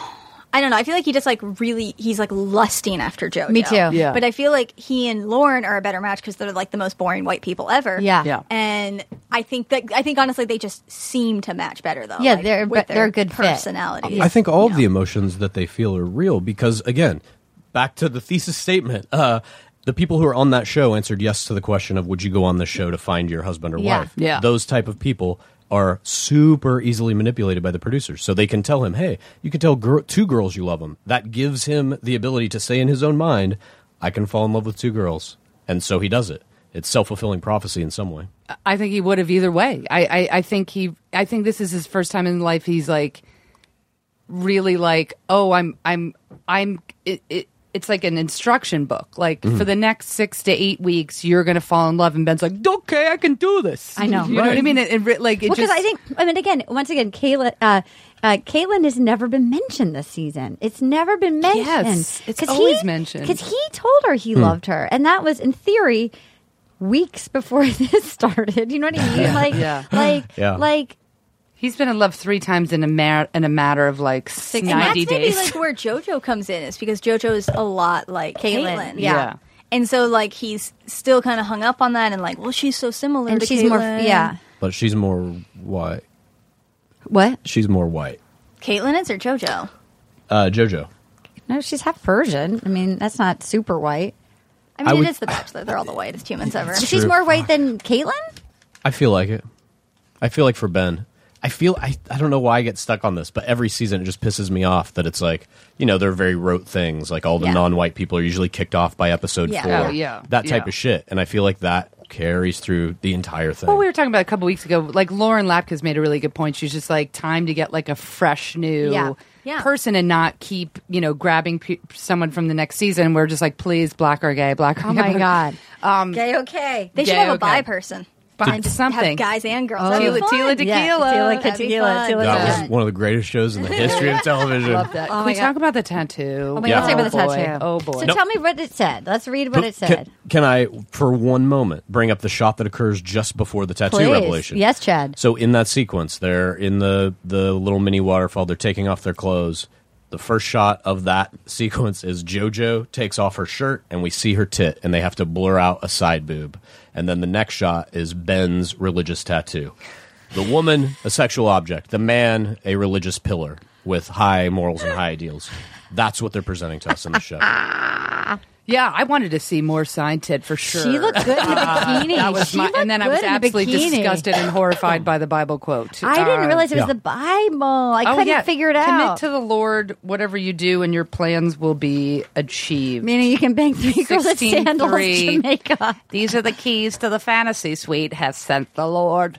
I don't know. I feel like he just like really he's like lusting after JoJo. Me too. Yeah. But I feel like he and Lauren are a better match because they're like the most boring white people ever. Yeah. Yeah. And I think that I think honestly they just seem to match better though. Yeah, like, they're- with they're their a good fit. personalities. I think all you of the know. emotions that they feel are real because, again, back to the thesis statement. Uh, the people who are on that show answered yes to the question of would you go on the show to find your husband or Yeah. wife? Yeah. Those type of people are super easily manipulated by the producers. So they can tell him, hey, you can tell gir- two girls you love him. That gives him the ability to say in his own mind, I can fall in love with two girls. And so he does it. It's self-fulfilling prophecy in some way. I think he would have either way. I, I, I think he. I think this is his first time in life. He's like really like, oh, I'm, I'm, I'm. It, it, it's like an instruction book. Like Mm-hmm. for the next six to eight weeks, you're gonna fall in love. And Ben's like, okay, I can do this. I know. You know what I mean? It, it, re- like it Well, because just. I think, I mean, again, once again, Kayla, uh, uh, Caitlin has never been mentioned this season. It's never been mentioned. Yes, it's 'Cause always he, mentioned. Because he told her he loved her, and that was in theory weeks before this started. You know what I mean? Like, Yeah. like, Yeah. like. He's been in love three times in a mar- in a matter of like And that's ninety maybe days. like where JoJo comes in is because JoJo is a lot like Caitlyn, Caitlyn. yeah. Yeah. And so like he's still kind of hung up on that and like, well, she's so similar And to she's Caitlyn. more, yeah. But she's more white. What? She's more white. Caitlyn is or JoJo? Uh, JoJo. No, she's half Persian. I mean, that's not super white. I mean, I it would- is The Bachelor. They're all the whitest humans ever. It's She's true. more white than Caitlyn? I feel like it. I feel like for Ben. I feel I, I don't know why I get stuck on this, but every season it just pisses me off that it's like, you know, they're very rote things. Like all the Yeah. non-white people are usually kicked off by episode Yeah. four. Oh, yeah. That type Yeah. of shit. And I feel like that carries through the entire thing. Well, we were talking about a couple weeks ago. Like Lauren Lapkus made a really good point. She's just like time to get like a fresh new Yeah. Yeah. person and not keep you know grabbing pe- someone from the next season. We're just like, please, black or gay, black or Oh gay. my God. Um, Gay okay. They should Gay have a okay. bi person. But And just something. have guys and girls. Oh. That'd be Tila, fun. Tila Tequila. Yeah, Tila That'd be Tequila. fun. Tila that Yeah. was one of the greatest shows in the history of television. Love that. Oh Can my we God. talk about the tattoo? Oh my Yeah. God, let's talk about the boy. tattoo. Oh boy. So Nope. tell me what it said. Let's read what it Can, said. can I, for one moment, bring up the shot that occurs just before the tattoo Please. revelation? Yes, Chad. So in that sequence, they're in the, the little mini waterfall. They're taking off their clothes. The first shot of that sequence is JoJo takes off her shirt, and we see her tit, and they have to blur out a side boob. And then the next shot is Ben's religious tattoo. The woman, a sexual object. The man, a religious pillar with high morals and high ideals. That's what they're presenting to us in the show. Yeah, I wanted to see more signed tit for sure. She looked good in a bikini. That was She my, looked and then I was good in a absolutely bikini. disgusted and horrified by the Bible quote. I didn't Uh, realize it was yeah. the Bible. I oh, couldn't yeah. figure it Commit out. to the Lord. Whatever you do, and your plans will be achieved. Meaning you can bang three girls at sixteen Sandals, three. Jamaica. These are the keys to the fantasy suite. Has sent the Lord.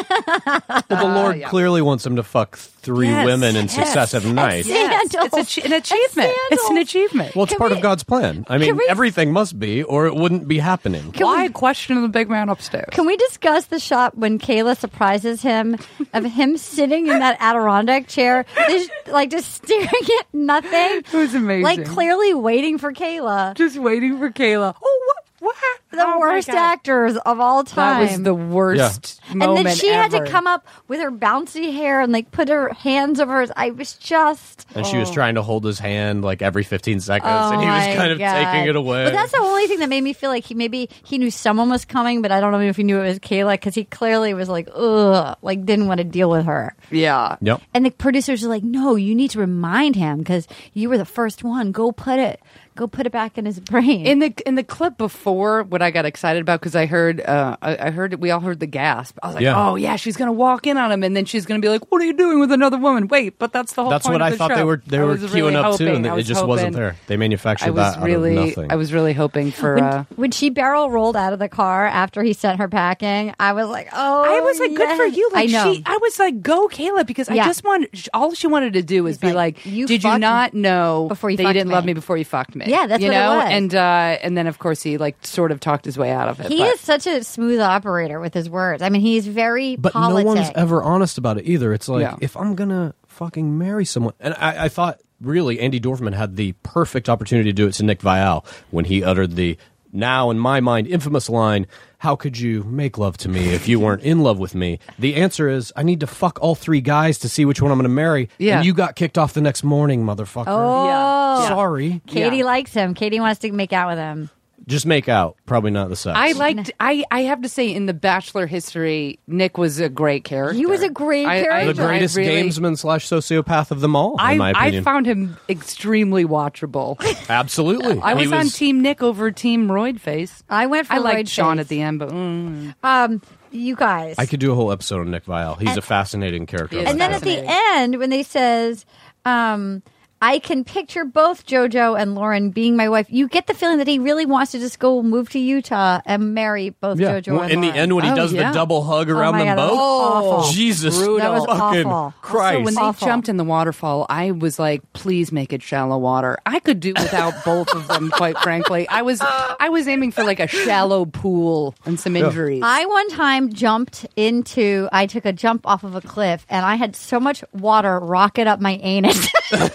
Well, the Lord yeah. clearly wants him to fuck three Yes, women in yes. successive nights. Yes. Yes, it's a, an achievement. It's an sandals. achievement. Well, it's Can part we- of God's plan. I mean, we- everything must be, or it wouldn't be happening. Why question the big man upstairs? Can we discuss the shot when Kayla surprises him of him sitting in that Adirondack chair, just, like just staring at nothing? It was amazing. Like clearly waiting for Kayla. Just waiting for Kayla. Oh, what? What? The Oh, my worst God. actors of all time. That was the worst and moment then she had ever. to come up with her bouncy hair and like put her hands over hers. I was just. And she was trying to hold his hand like every fifteen seconds, Oh and he was my kind of God. taking it away. But that's the only thing that made me feel like he maybe he knew someone was coming, but I don't know if he knew it was Kayla because he clearly was like, ugh, like didn't want to deal with her. Yeah. Yep. And the producers are like, no, you need to remind him because you were the first one. Go put it, go put it back in his brain. In the in the clip before, what I got excited about because I heard uh, I, I heard we all heard the gasp. I was like, Yeah. oh yeah, she's gonna walk in on him, and then she's gonna be like, what are you doing with another woman? Wait, but that's the whole. That's point what of I the thought show. they were they I were was queuing really up to, hoping- and I it was just wasn't hoping- there. They manufactured I was that really out of nothing. I was really hoping for. when, Uh, when she barrel rolled out of the car after he sent her packing, I was like, oh, I was like, good for yes. you. Like I know. she, I was like, go, Kayla, because I Yeah. just wanted. All she wanted to do was He's be like, like, you did you fucked not know before you that you fucked didn't love me." me before you fucked me? Yeah, that's you what it know. was. And uh, and then of course he like sort of talked his way out of it. He but- is such a smooth operator with his words. I mean, he's very But politic. no one's ever honest about it either. It's like, Yeah. if I'm gonna fucking marry someone, and I, I thought really Andy Dorfman had the perfect opportunity to do it to Nick Viall when he uttered the now in my mind infamous line, how could you make love to me if you weren't in love with me? The answer is, I need to fuck all three guys to see which one I'm going to marry. Yeah. And you got kicked off the next morning, motherfucker. Oh, Yeah. Sorry. Katie Yeah. likes him. Katie wants to make out with him. Just make out. Probably not the sex. I liked. I, I have to say, in the Bachelor history, Nick was a great character. He was a great I- I- character. the greatest I really- gamesman slash sociopath of them all, I, in my I opinion. found him extremely watchable. Absolutely. I He was, on Team Nick over Team Roidface. I went for I liked Lloyd Sean Face. at the end, but mm. Um, you guys. I could do a whole episode on Nick Viall. He's And- a fascinating character. He on is and the then show. at the end, when they says, um, I can picture both JoJo and Lauren being my wife, you get the feeling that he really wants to just go move to Utah and marry both Yeah. JoJo Well, and in the Lauren. end, when he Oh, does yeah. the double hug around my them God, that both, was awful. Jesus, That was fucking awful. Christ! So when they Awful. jumped in the waterfall, I was like, "Please make it shallow water." I could do without both of them, quite frankly. I was, I was aiming for like a shallow pool and some injuries. I one time jumped into, I took a jump off of a cliff and I had so much water rocket up my anus. And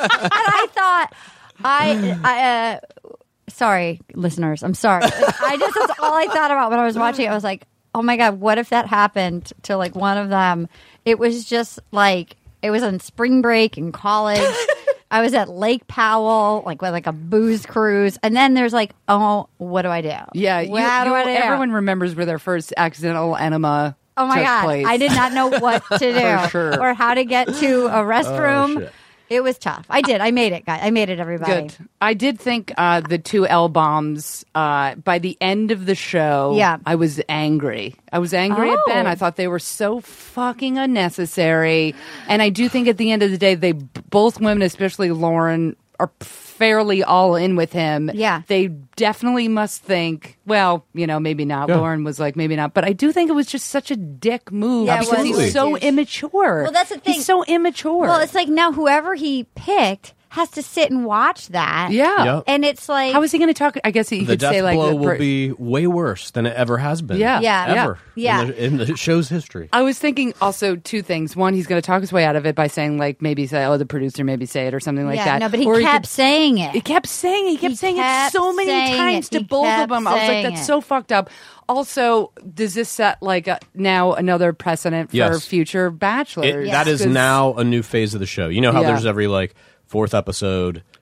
I thought, I, I uh, sorry, listeners, I'm sorry. I just, that's all I thought about when I was watching it. I was like, oh my God, what if that happened to like one of them? It was just like, it was on spring break in college. I was at Lake Powell, like with like a booze cruise. And then there's like, oh, what do I do? yeah, you, What do you- I do? everyone remembers where their first accidental enema. Oh my took God. place. I did not know what to do For sure. or how to get to a restroom. Oh, shit. It was tough. I did. I made it, guys. I made it, everybody. Good. I did think uh, the two L bombs. Uh, by the end of the show, Yeah. I was angry. I was angry at Oh. Ben. I thought they were so fucking unnecessary. And I do think at the end of the day, they both women, especially Lauren, are fairly all in with him. Yeah. They definitely must think, well, you know, maybe not. Yeah. Lauren was like, maybe not. But I do think it was just such a dick move Yeah, it because was. he's Absolutely. so Huge. immature. Well, that's the thing. He's so immature. Well, it's like now whoever he picked has to sit and watch that. yeah. Yep. And it's like, How is he going to talk? I guess he The could death say like blow the will per- be way worse than it ever has been. Yeah. Yeah. Ever. Yeah. In the, in the show's history. I was thinking also two things. One, he's going to talk his way out of it by saying like maybe say, oh, the producer maybe say it or something like yeah, that. no, but he Or kept could- saying it. He kept saying it. He kept He saying kept it so many saying times it. to He both of kept them. I was like, saying that's it. so fucked up. Also, does this set like a, now another precedent for Yes. future bachelors? It, that is 'Cause- now a new phase of the show. You know how Yeah. there's every like fourth episode,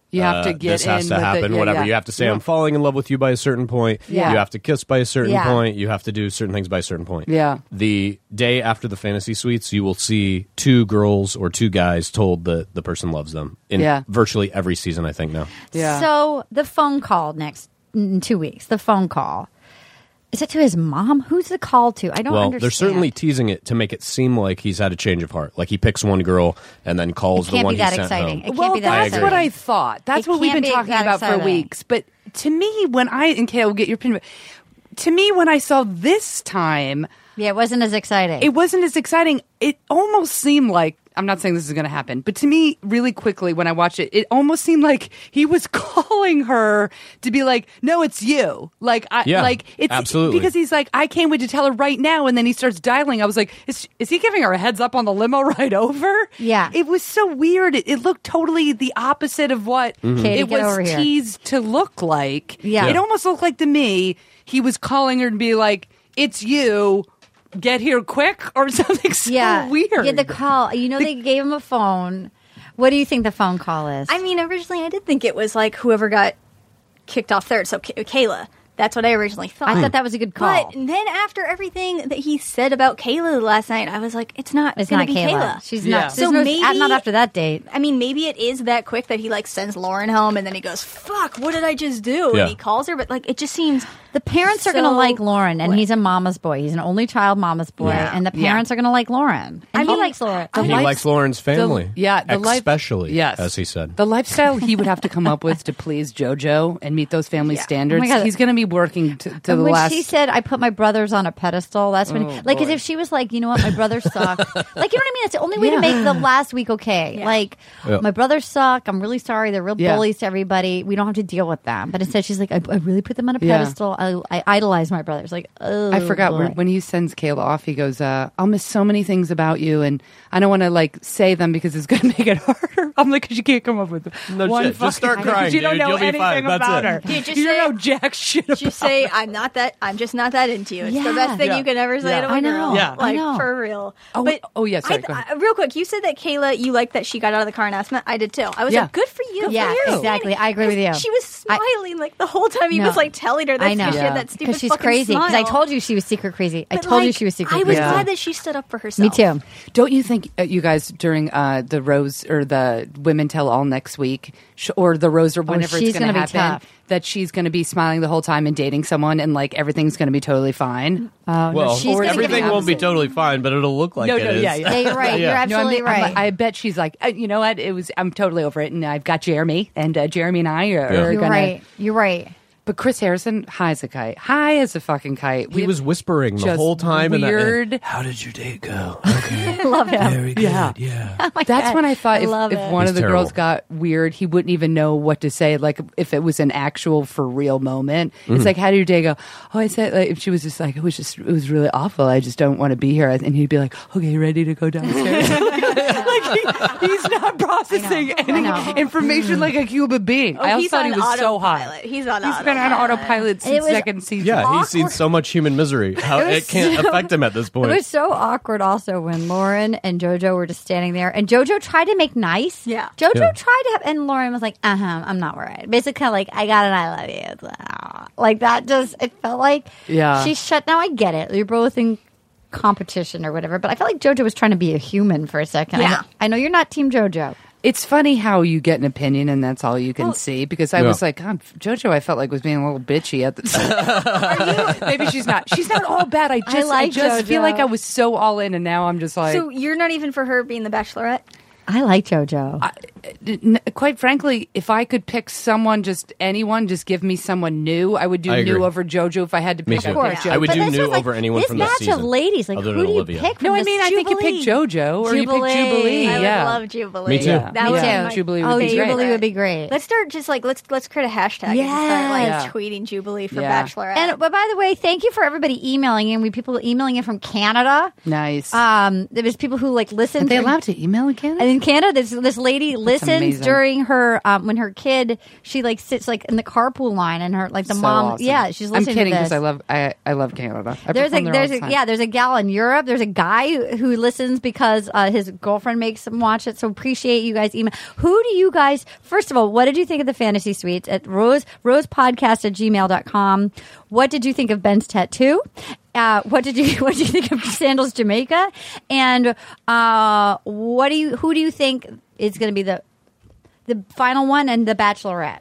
You have to uh, get this has in to with it. happen, Yeah, whatever. yeah. You have to say, Yeah. I'm falling in love with you by a certain point. Yeah. You have to kiss by a certain Yeah. point. You have to do certain things by a certain point. Yeah. The day after the fantasy suites, you will see two girls or two guys told that the person loves them in Yeah. virtually every season, I think, now. Yeah. So the phone call next in two weeks. The phone call. Is it to his mom? Who's the call to? I don't well, understand. they're certainly teasing it to make it seem like he's had a change of heart. Like he picks one girl and then calls It the can't one be he that sent exciting. home. It can't well, be that that's I what agree. I thought. That's It what we've can't been be talking that about for exciting. weeks. But to me, when I and Kale, get your opinion. To me, when I saw this time, Yeah, it wasn't as exciting. it wasn't as exciting. It almost seemed like, I'm not saying this is going to happen, but to me, really quickly when I watched it, it almost seemed like he was calling her to be like, "No, it's you." Like, I, Yeah, like it's absolutely. because he's like, "I can't wait to tell her right now," and then he starts dialing. I was like, "Is, is he giving her a heads up on the limo ride over?" Yeah. it was so weird. It, it looked totally the opposite of what Mm-hmm. Katie, it get over was here. teased to look like. Yeah. it Yeah. almost looked like to me he was calling her to be like, "It's you." Get here quick or something so yeah, weird. Yeah, the call. You know, they gave him a phone. What do you think the phone call is? I mean, originally I did think it was like whoever got kicked off third. So Kay- Kayla. That's what I originally thought. I thought that was a good call. But then after everything that he said about Kayla last night, I was like, it's not. it's gonna not be Kayla. Kayla. She's Yeah. not. So So no, maybe- not after that date. I mean, maybe it is that quick that he like sends Lauren home and then he goes, "Fuck, what did I just do?" Yeah. And he calls her, but like it just seems The parents are going to So- like Lauren, and what? he's a mama's boy. He's an only child mama's boy, Yeah. and the parents are going to like Lauren. And I he mean, likes Lauren. the He life- likes Lauren's family. The, yeah, the life- especially, yes. as he said. The lifestyle he would have to come up with to please JoJo and meet those family Yeah. standards. Oh my God. He's going to be working to, to the And when last. she said, "I put my brothers on a pedestal," that's when, Oh, like, as boy. if she was like, "You know what, my brothers suck." Like, you know what I mean? It's the only way Yeah. to make the last week okay. Yeah. Like, Yeah. my brothers suck. I'm really sorry. They're real Yeah. bullies to everybody. We don't have to deal with them. But instead, she's like, "I, I really put them on a Yeah. pedestal. I, I idolize my brothers." Like, oh, I forgot boy. where, when he sends Kayla off, he goes, uh, "I'll miss so many things about you, and I don't want to like say them because it's going to make it harder." I'm like, "Because you can't come up with No one shit. Just start fucking- crying, You don't dude. know You'll be anything fine. That's about it. her. Dude, just you say- don't know jack shit about just say, "I'm not that. I'm just not that into you." It's Yeah. the best thing Yeah. you can ever say Yeah. to a I know. girl. Yeah. I like know. for real. Oh, but oh, yeah, sorry, I, go ahead. I- real quick, you said that Kayla, you liked that she got out of the car and asked him. I did too. I was Yeah. like, good for you. Yeah, Good for you. exactly. I agree with you. She was I- smiling like the whole time he No. was like telling her that I know. she had that stupid Because she's fucking crazy. Because I smile. told you she was secret crazy. I But, told you like, she was secret I was crazy. Yeah. glad that she stood up for herself. Me too. Don't you think, uh, you guys, during uh, the Rose or the Women Tell All next week, sh- or the Rose or whenever she's it's going to gonna be happen, tough. that she's going to be smiling the whole time and dating someone, and like everything's going to be totally fine? Oh, well, no, she's gonna give everything me won't be opposite. totally fine, but it'll look like No, it no, is. yeah, yeah. Yeah, you're right. You're Yeah. No, I absolutely mean, I'm- right. I bet she's like, uh, you know what? It was. I'm totally over it, and I've got Jeremy, and uh, Jeremy and I are, Yeah. are You're gonna. right. You're right. But Chris Harrison, high as a kite, high as a fucking kite. He was whispering the just whole time. in that- Weird. How did your date go? Okay. I love him. Very good. Yeah. Yeah. Oh my That's God. when I thought I if, love if it. one He's of the terrible. girls got weird, he wouldn't even know what to say. Like if it was an actual for real moment, Mm-hmm. it's like, how did your day go? Oh, I said, like, if she was just like, it was just, it was really awful. I just don't want to be here. And he'd be like, okay, ready to go downstairs? like he, he's not processing I know. any information like a human being. Oh, I also he's thought on he was so hot. autopilot. He's on He's been on autopilot. autopilot since was- second season. Yeah, he's seen Awkward. so much human misery. How It it, was can't so- affect him at this It point. was so awkward also when Lauren and JoJo were just standing there, and JoJo tried to make nice. Yeah. JoJo Yeah. tried to have, and Lauren was like, uh huh, I'm not worried. Basically, kind of like, I got it, I love you. It's like, "Ah." Like that just, it felt like Yeah. she shut. Now I get it. You're both in competition or whatever, but I felt like JoJo was trying to be a human for a second. I Yeah. know, I know you're not Team JoJo. It's funny how you get an opinion and that's all you can Well, see. Because I Yeah. was like, God, JoJo, I felt like was being a little bitchy at the time. Maybe she's not. She's not all bad. I just, I like just feel JoJo. like I was so all in, and now I'm just like. So you're not even for her being the Bachelorette? I like JoJo. I, n- quite frankly, if I could pick someone, just anyone, just give me someone new. I would do I new agree. over JoJo if I had to Me pick. too. I'd Of pick course. JoJo. I would But do that's new what's like, over anyone this from this match season, of ladies, like other who than do you Olivia. pick? No, from I this mean, I think you pick Jubilee? JoJo or you pick Jubilee. I yeah. would love Jubilee. Me too. Yeah. That Me would too. be my- Jubilee would Oh, be great. Jubilee would be great. Let's start just like let's let's create a hashtag and just start like Yeah. tweeting Jubilee for Yeah. Bachelorette. And but by the way, thank you for everybody emailing in. We people emailing in from Canada. Nice. Um, there was people who like listened. Are they allowed to email again? And in Canada, this this lady Who listens amazing. during her um, when her kid she like sits like in the carpool line and her like the So mom awesome. yeah she's I'm listening kidding to because this. I love I, I love Canada. I There's a perform there all there's the a time. yeah there's a gal in Europe. There's a guy who, who listens because uh, his girlfriend makes him watch it. So appreciate you guys email. Who do you guys? First of all, what did you think of the Fantasy Suites at Rose Rosepodcast at gmail dot com? What did you think of Ben's tattoo? Uh, what did you What did you think of Sandals Jamaica? And uh, what do you who do you think is going to be the the final one and the Bachelorette?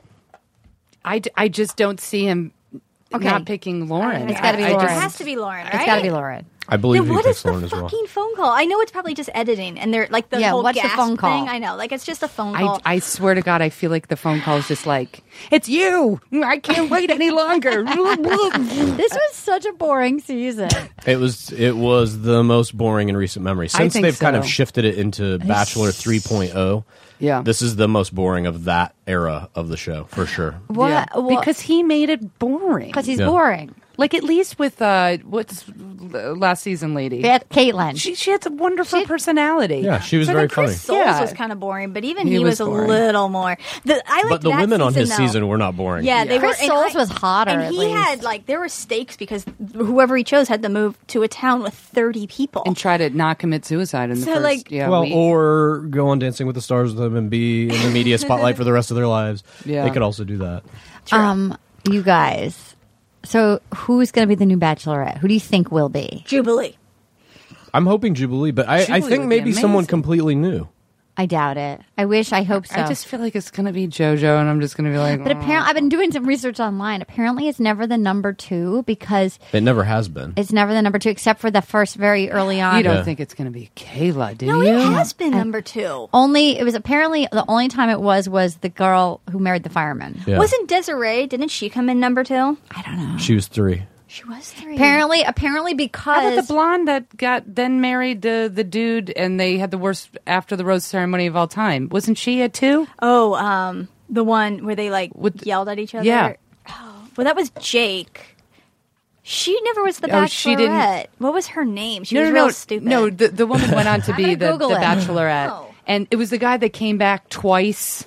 I, d- I just don't see him Okay. not picking Lauren. It's gotta be I- I Lauren. It just- has to be Lauren, right? It's got to be Lauren. I believe Then he what picks is the Lauren as well. fucking phone call? I know it's probably just editing, and they're like the Yeah, whole what's the gasp phone call? thing. I know, like it's just a phone call. I, I swear to God, I feel like the phone call is just like, it's you. I can't wait any longer. This was such a boring season. It was it was the most boring in recent memory. I Since think they've kind of so. shifted it into Bachelor three point oh. Yeah. This is the most boring of that era of the show, for sure. What? Yeah. what- Because he made it boring. Because he's Yeah. boring. Like at least with uh, what's uh, last season lady? Cat- Caitlin. She she had a wonderful personality. Yeah, she was So very then Chris funny. Soules Yeah. was kind of boring, but even He he, was was, a boring. little more. The, I liked But the that women on his though. season were not boring. Yeah, they Chris were. and Soules I- was hotter, and at he least. had like there were stakes because whoever he chose had to move to a town with thirty people. And try to not commit suicide in the So, first like- yeah, well, week. or go on Dancing with the Stars with them and be in the media spotlight for the rest of their lives. Yeah. They could also do that. Um, you guys. So who's going to be the new Bachelorette? Who do you think will be? Jubilee. I'm hoping Jubilee, but I, I Jubilee think would be maybe someone amazing. completely new. I doubt it. I wish. I hope so. I just feel like it's gonna be JoJo, and I'm just gonna be like, but "Oh." apparently, I've been doing some research online. Apparently, it's never the number two because It never has been. it's never the number two except for the first very early on. you don't Yeah. think it's gonna be Kayla, do No, you? it has been number two. Only it was apparently the only time it was was the girl who married the fireman. Yeah. Wasn't Desiree? Didn't she come in number two? I don't know. She was three. She was three. Apparently, apparently How because about the blonde that got then married the the dude, and they had the worst after the rose ceremony of all time? Wasn't she a two? Oh, um, the one where they like With- yelled at each other. Yeah. Oh, well, that was Jake. She never was the Oh, Bachelorette. she didn't- What was her name? She no, was no, real no, stupid. no. The the woman went on to I'm be the, gonna the Google it. Bachelorette, Oh. and it was the guy that came back twice.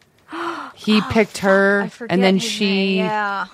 He picked her, I forget and then his she. name. Yeah.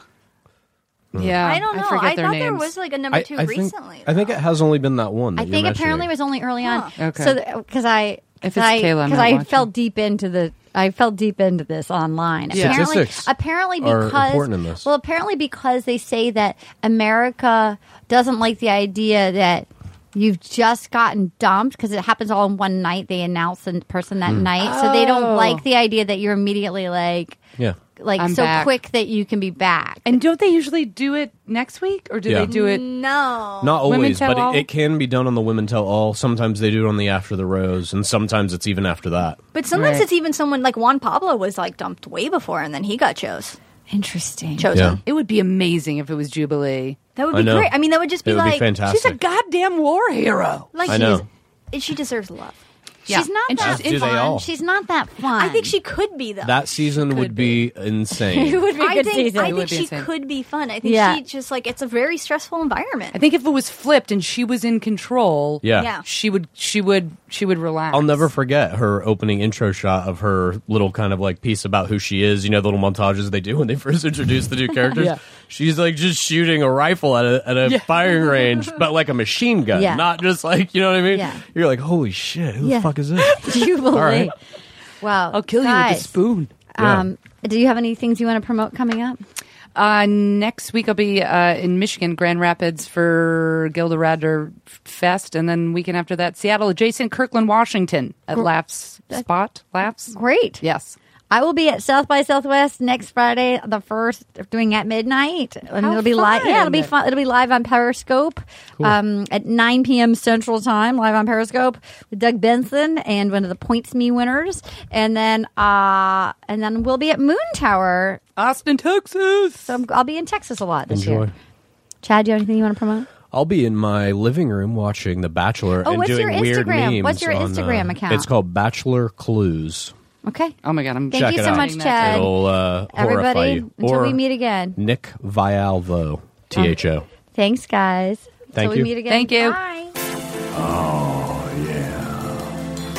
Yeah, I don't know. forget I, their thought names. there was like a number I, two I think, recently. I think it has only been that one. That I you're think mentioning. apparently it was only early on. Huh. Okay. So because I If because it's I, Kayla, I'm 'cause not I watching. fell deep into the I fell deep into this online. Yeah. Apparently, Statistics apparently are because important in this. well, apparently because they say that America doesn't like the idea that you've just gotten dumped because it happens all in one night. They announce the person that Hmm. night, so they don't Oh. like the idea that you're immediately like Yeah. like I'm so back. quick that you can be back. And don't they usually do it next week, or do Yeah. they do it? no. Not Women always, Tell but All? it, it can be done on the Women Tell All. Sometimes they do it on the After the Rose, and sometimes it's even after that. But sometimes Right. it's even someone like Juan Pablo was like dumped way before, and then he got chose Interesting. chosen. Yeah. It would be amazing if it was Jubilee. That would I be know. great. I mean, that would just be It would be like fantastic. She's a goddamn war hero. like I she know. is- and she deserves love. Yeah. She's not And that she's- As do they fun. all. She's not that fun. I think she could be though. That season would be, it insane. would be a I good think, season. I It think would be she insane. could be fun. I think Yeah. she just like it's a very stressful environment. I think if it was flipped and she was in control, Yeah. Yeah. she would she would she would relax. I'll never forget her opening intro shot of her little kind of like piece about who she is. You know, the little montages they do when they first introduce the new characters. Yeah. She's like just shooting a rifle at a, at a firing range, but like a machine gun, Yeah. not just like, you know what I mean? Yeah. You're like, holy shit, who Yeah. the fuck is this? Jubilee. right. Wow. I'll kill you with Guys, a spoon. Um, do you have any things you want to promote coming up? Uh, next week I'll be uh, in Michigan, Grand Rapids for Gilda Radler Fest, and then weekend after that, Seattle, adjacent Kirkland, Washington at Laughs Spot. Laughs. Great. Yes. I will be at South by Southwest next Friday, the first, doing at midnight, and How it'll be live. Yeah, it'll be fun. fun. It'll be live on Periscope um, at nine p.m. Central Time, live on Periscope with Doug Benson and one of the Points Me winners, and then uh, and then we'll be at Moon Tower. Austin, Texas. So I'm, I'll be in Texas a lot this Enjoy. year. Chad, do you have anything you want to promote? I'll be in my living room watching The Bachelor Oh, and what's doing your weird Instagram? memes. What's your on, Instagram uh, account? It's called Bachelor Clues. Okay. Oh my God, I'm Thank Check you it so out. much, Chad. It'll uh, horrify Everybody, you. until Or we meet again. Nick Vialvo, T H O. Thanks, guys. Thank Until you. we meet again. Thank you. Bye. Oh, yeah.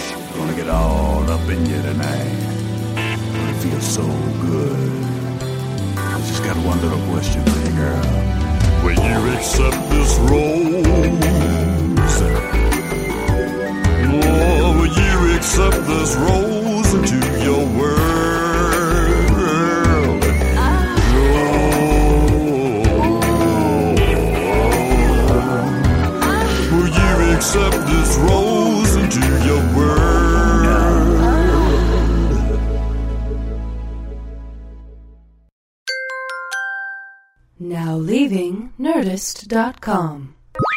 gonna get all up in you tonight. It feels so good. I just got one little question for you, girl. Will you accept this rose? Oh, will you accept this rose into your world? Oh, will you accept this rose into your world? Now leaving Nerdist dot com.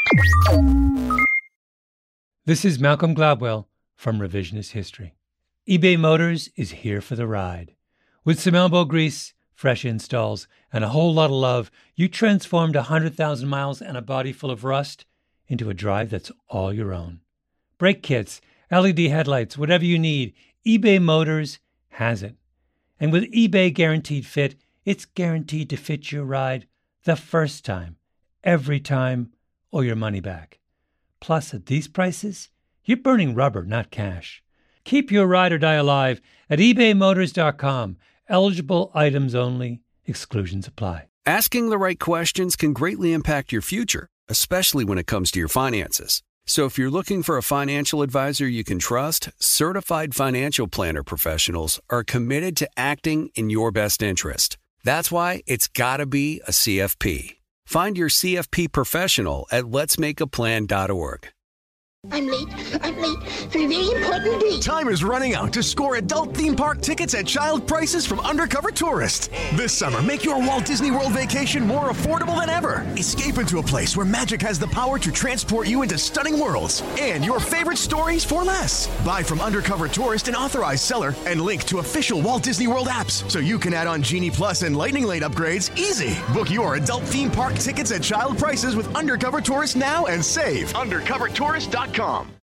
This is Malcolm Gladwell from Revisionist History. eBay Motors is here for the ride. With some elbow grease, fresh installs, and a whole lot of love, you transformed one hundred thousand miles and a body full of rust into a drive that's all your own. Brake kits, L E D headlights, whatever you need, eBay Motors has it. And with eBay Guaranteed Fit, it's guaranteed to fit your ride the first time, every time, or your money back. Plus, at these prices, you're burning rubber, not cash. Keep your ride or die alive at ebay motors dot com. Eligible items only. Exclusions apply. Asking the right questions can greatly impact your future, especially when it comes to your finances. So if you're looking for a financial advisor you can trust, certified financial planner professionals are committed to acting in your best interest. That's why it's got to be a C F P. Find your C F P professional at lets make a plan dot org. I'm late. I'm late for a very important date. Time is running out to score adult theme park tickets at child prices from Undercover Tourist. This summer, make your Walt Disney World vacation more affordable than ever. Escape into a place where magic has the power to transport you into stunning worlds and your favorite stories for less. Buy from Undercover Tourist, an authorized seller, and link to official Walt Disney World apps so you can add on Genie Plus and Lightning Lane upgrades easy. Book your adult theme park tickets at child prices with Undercover Tourist now and save. Undercover Tourist dot com.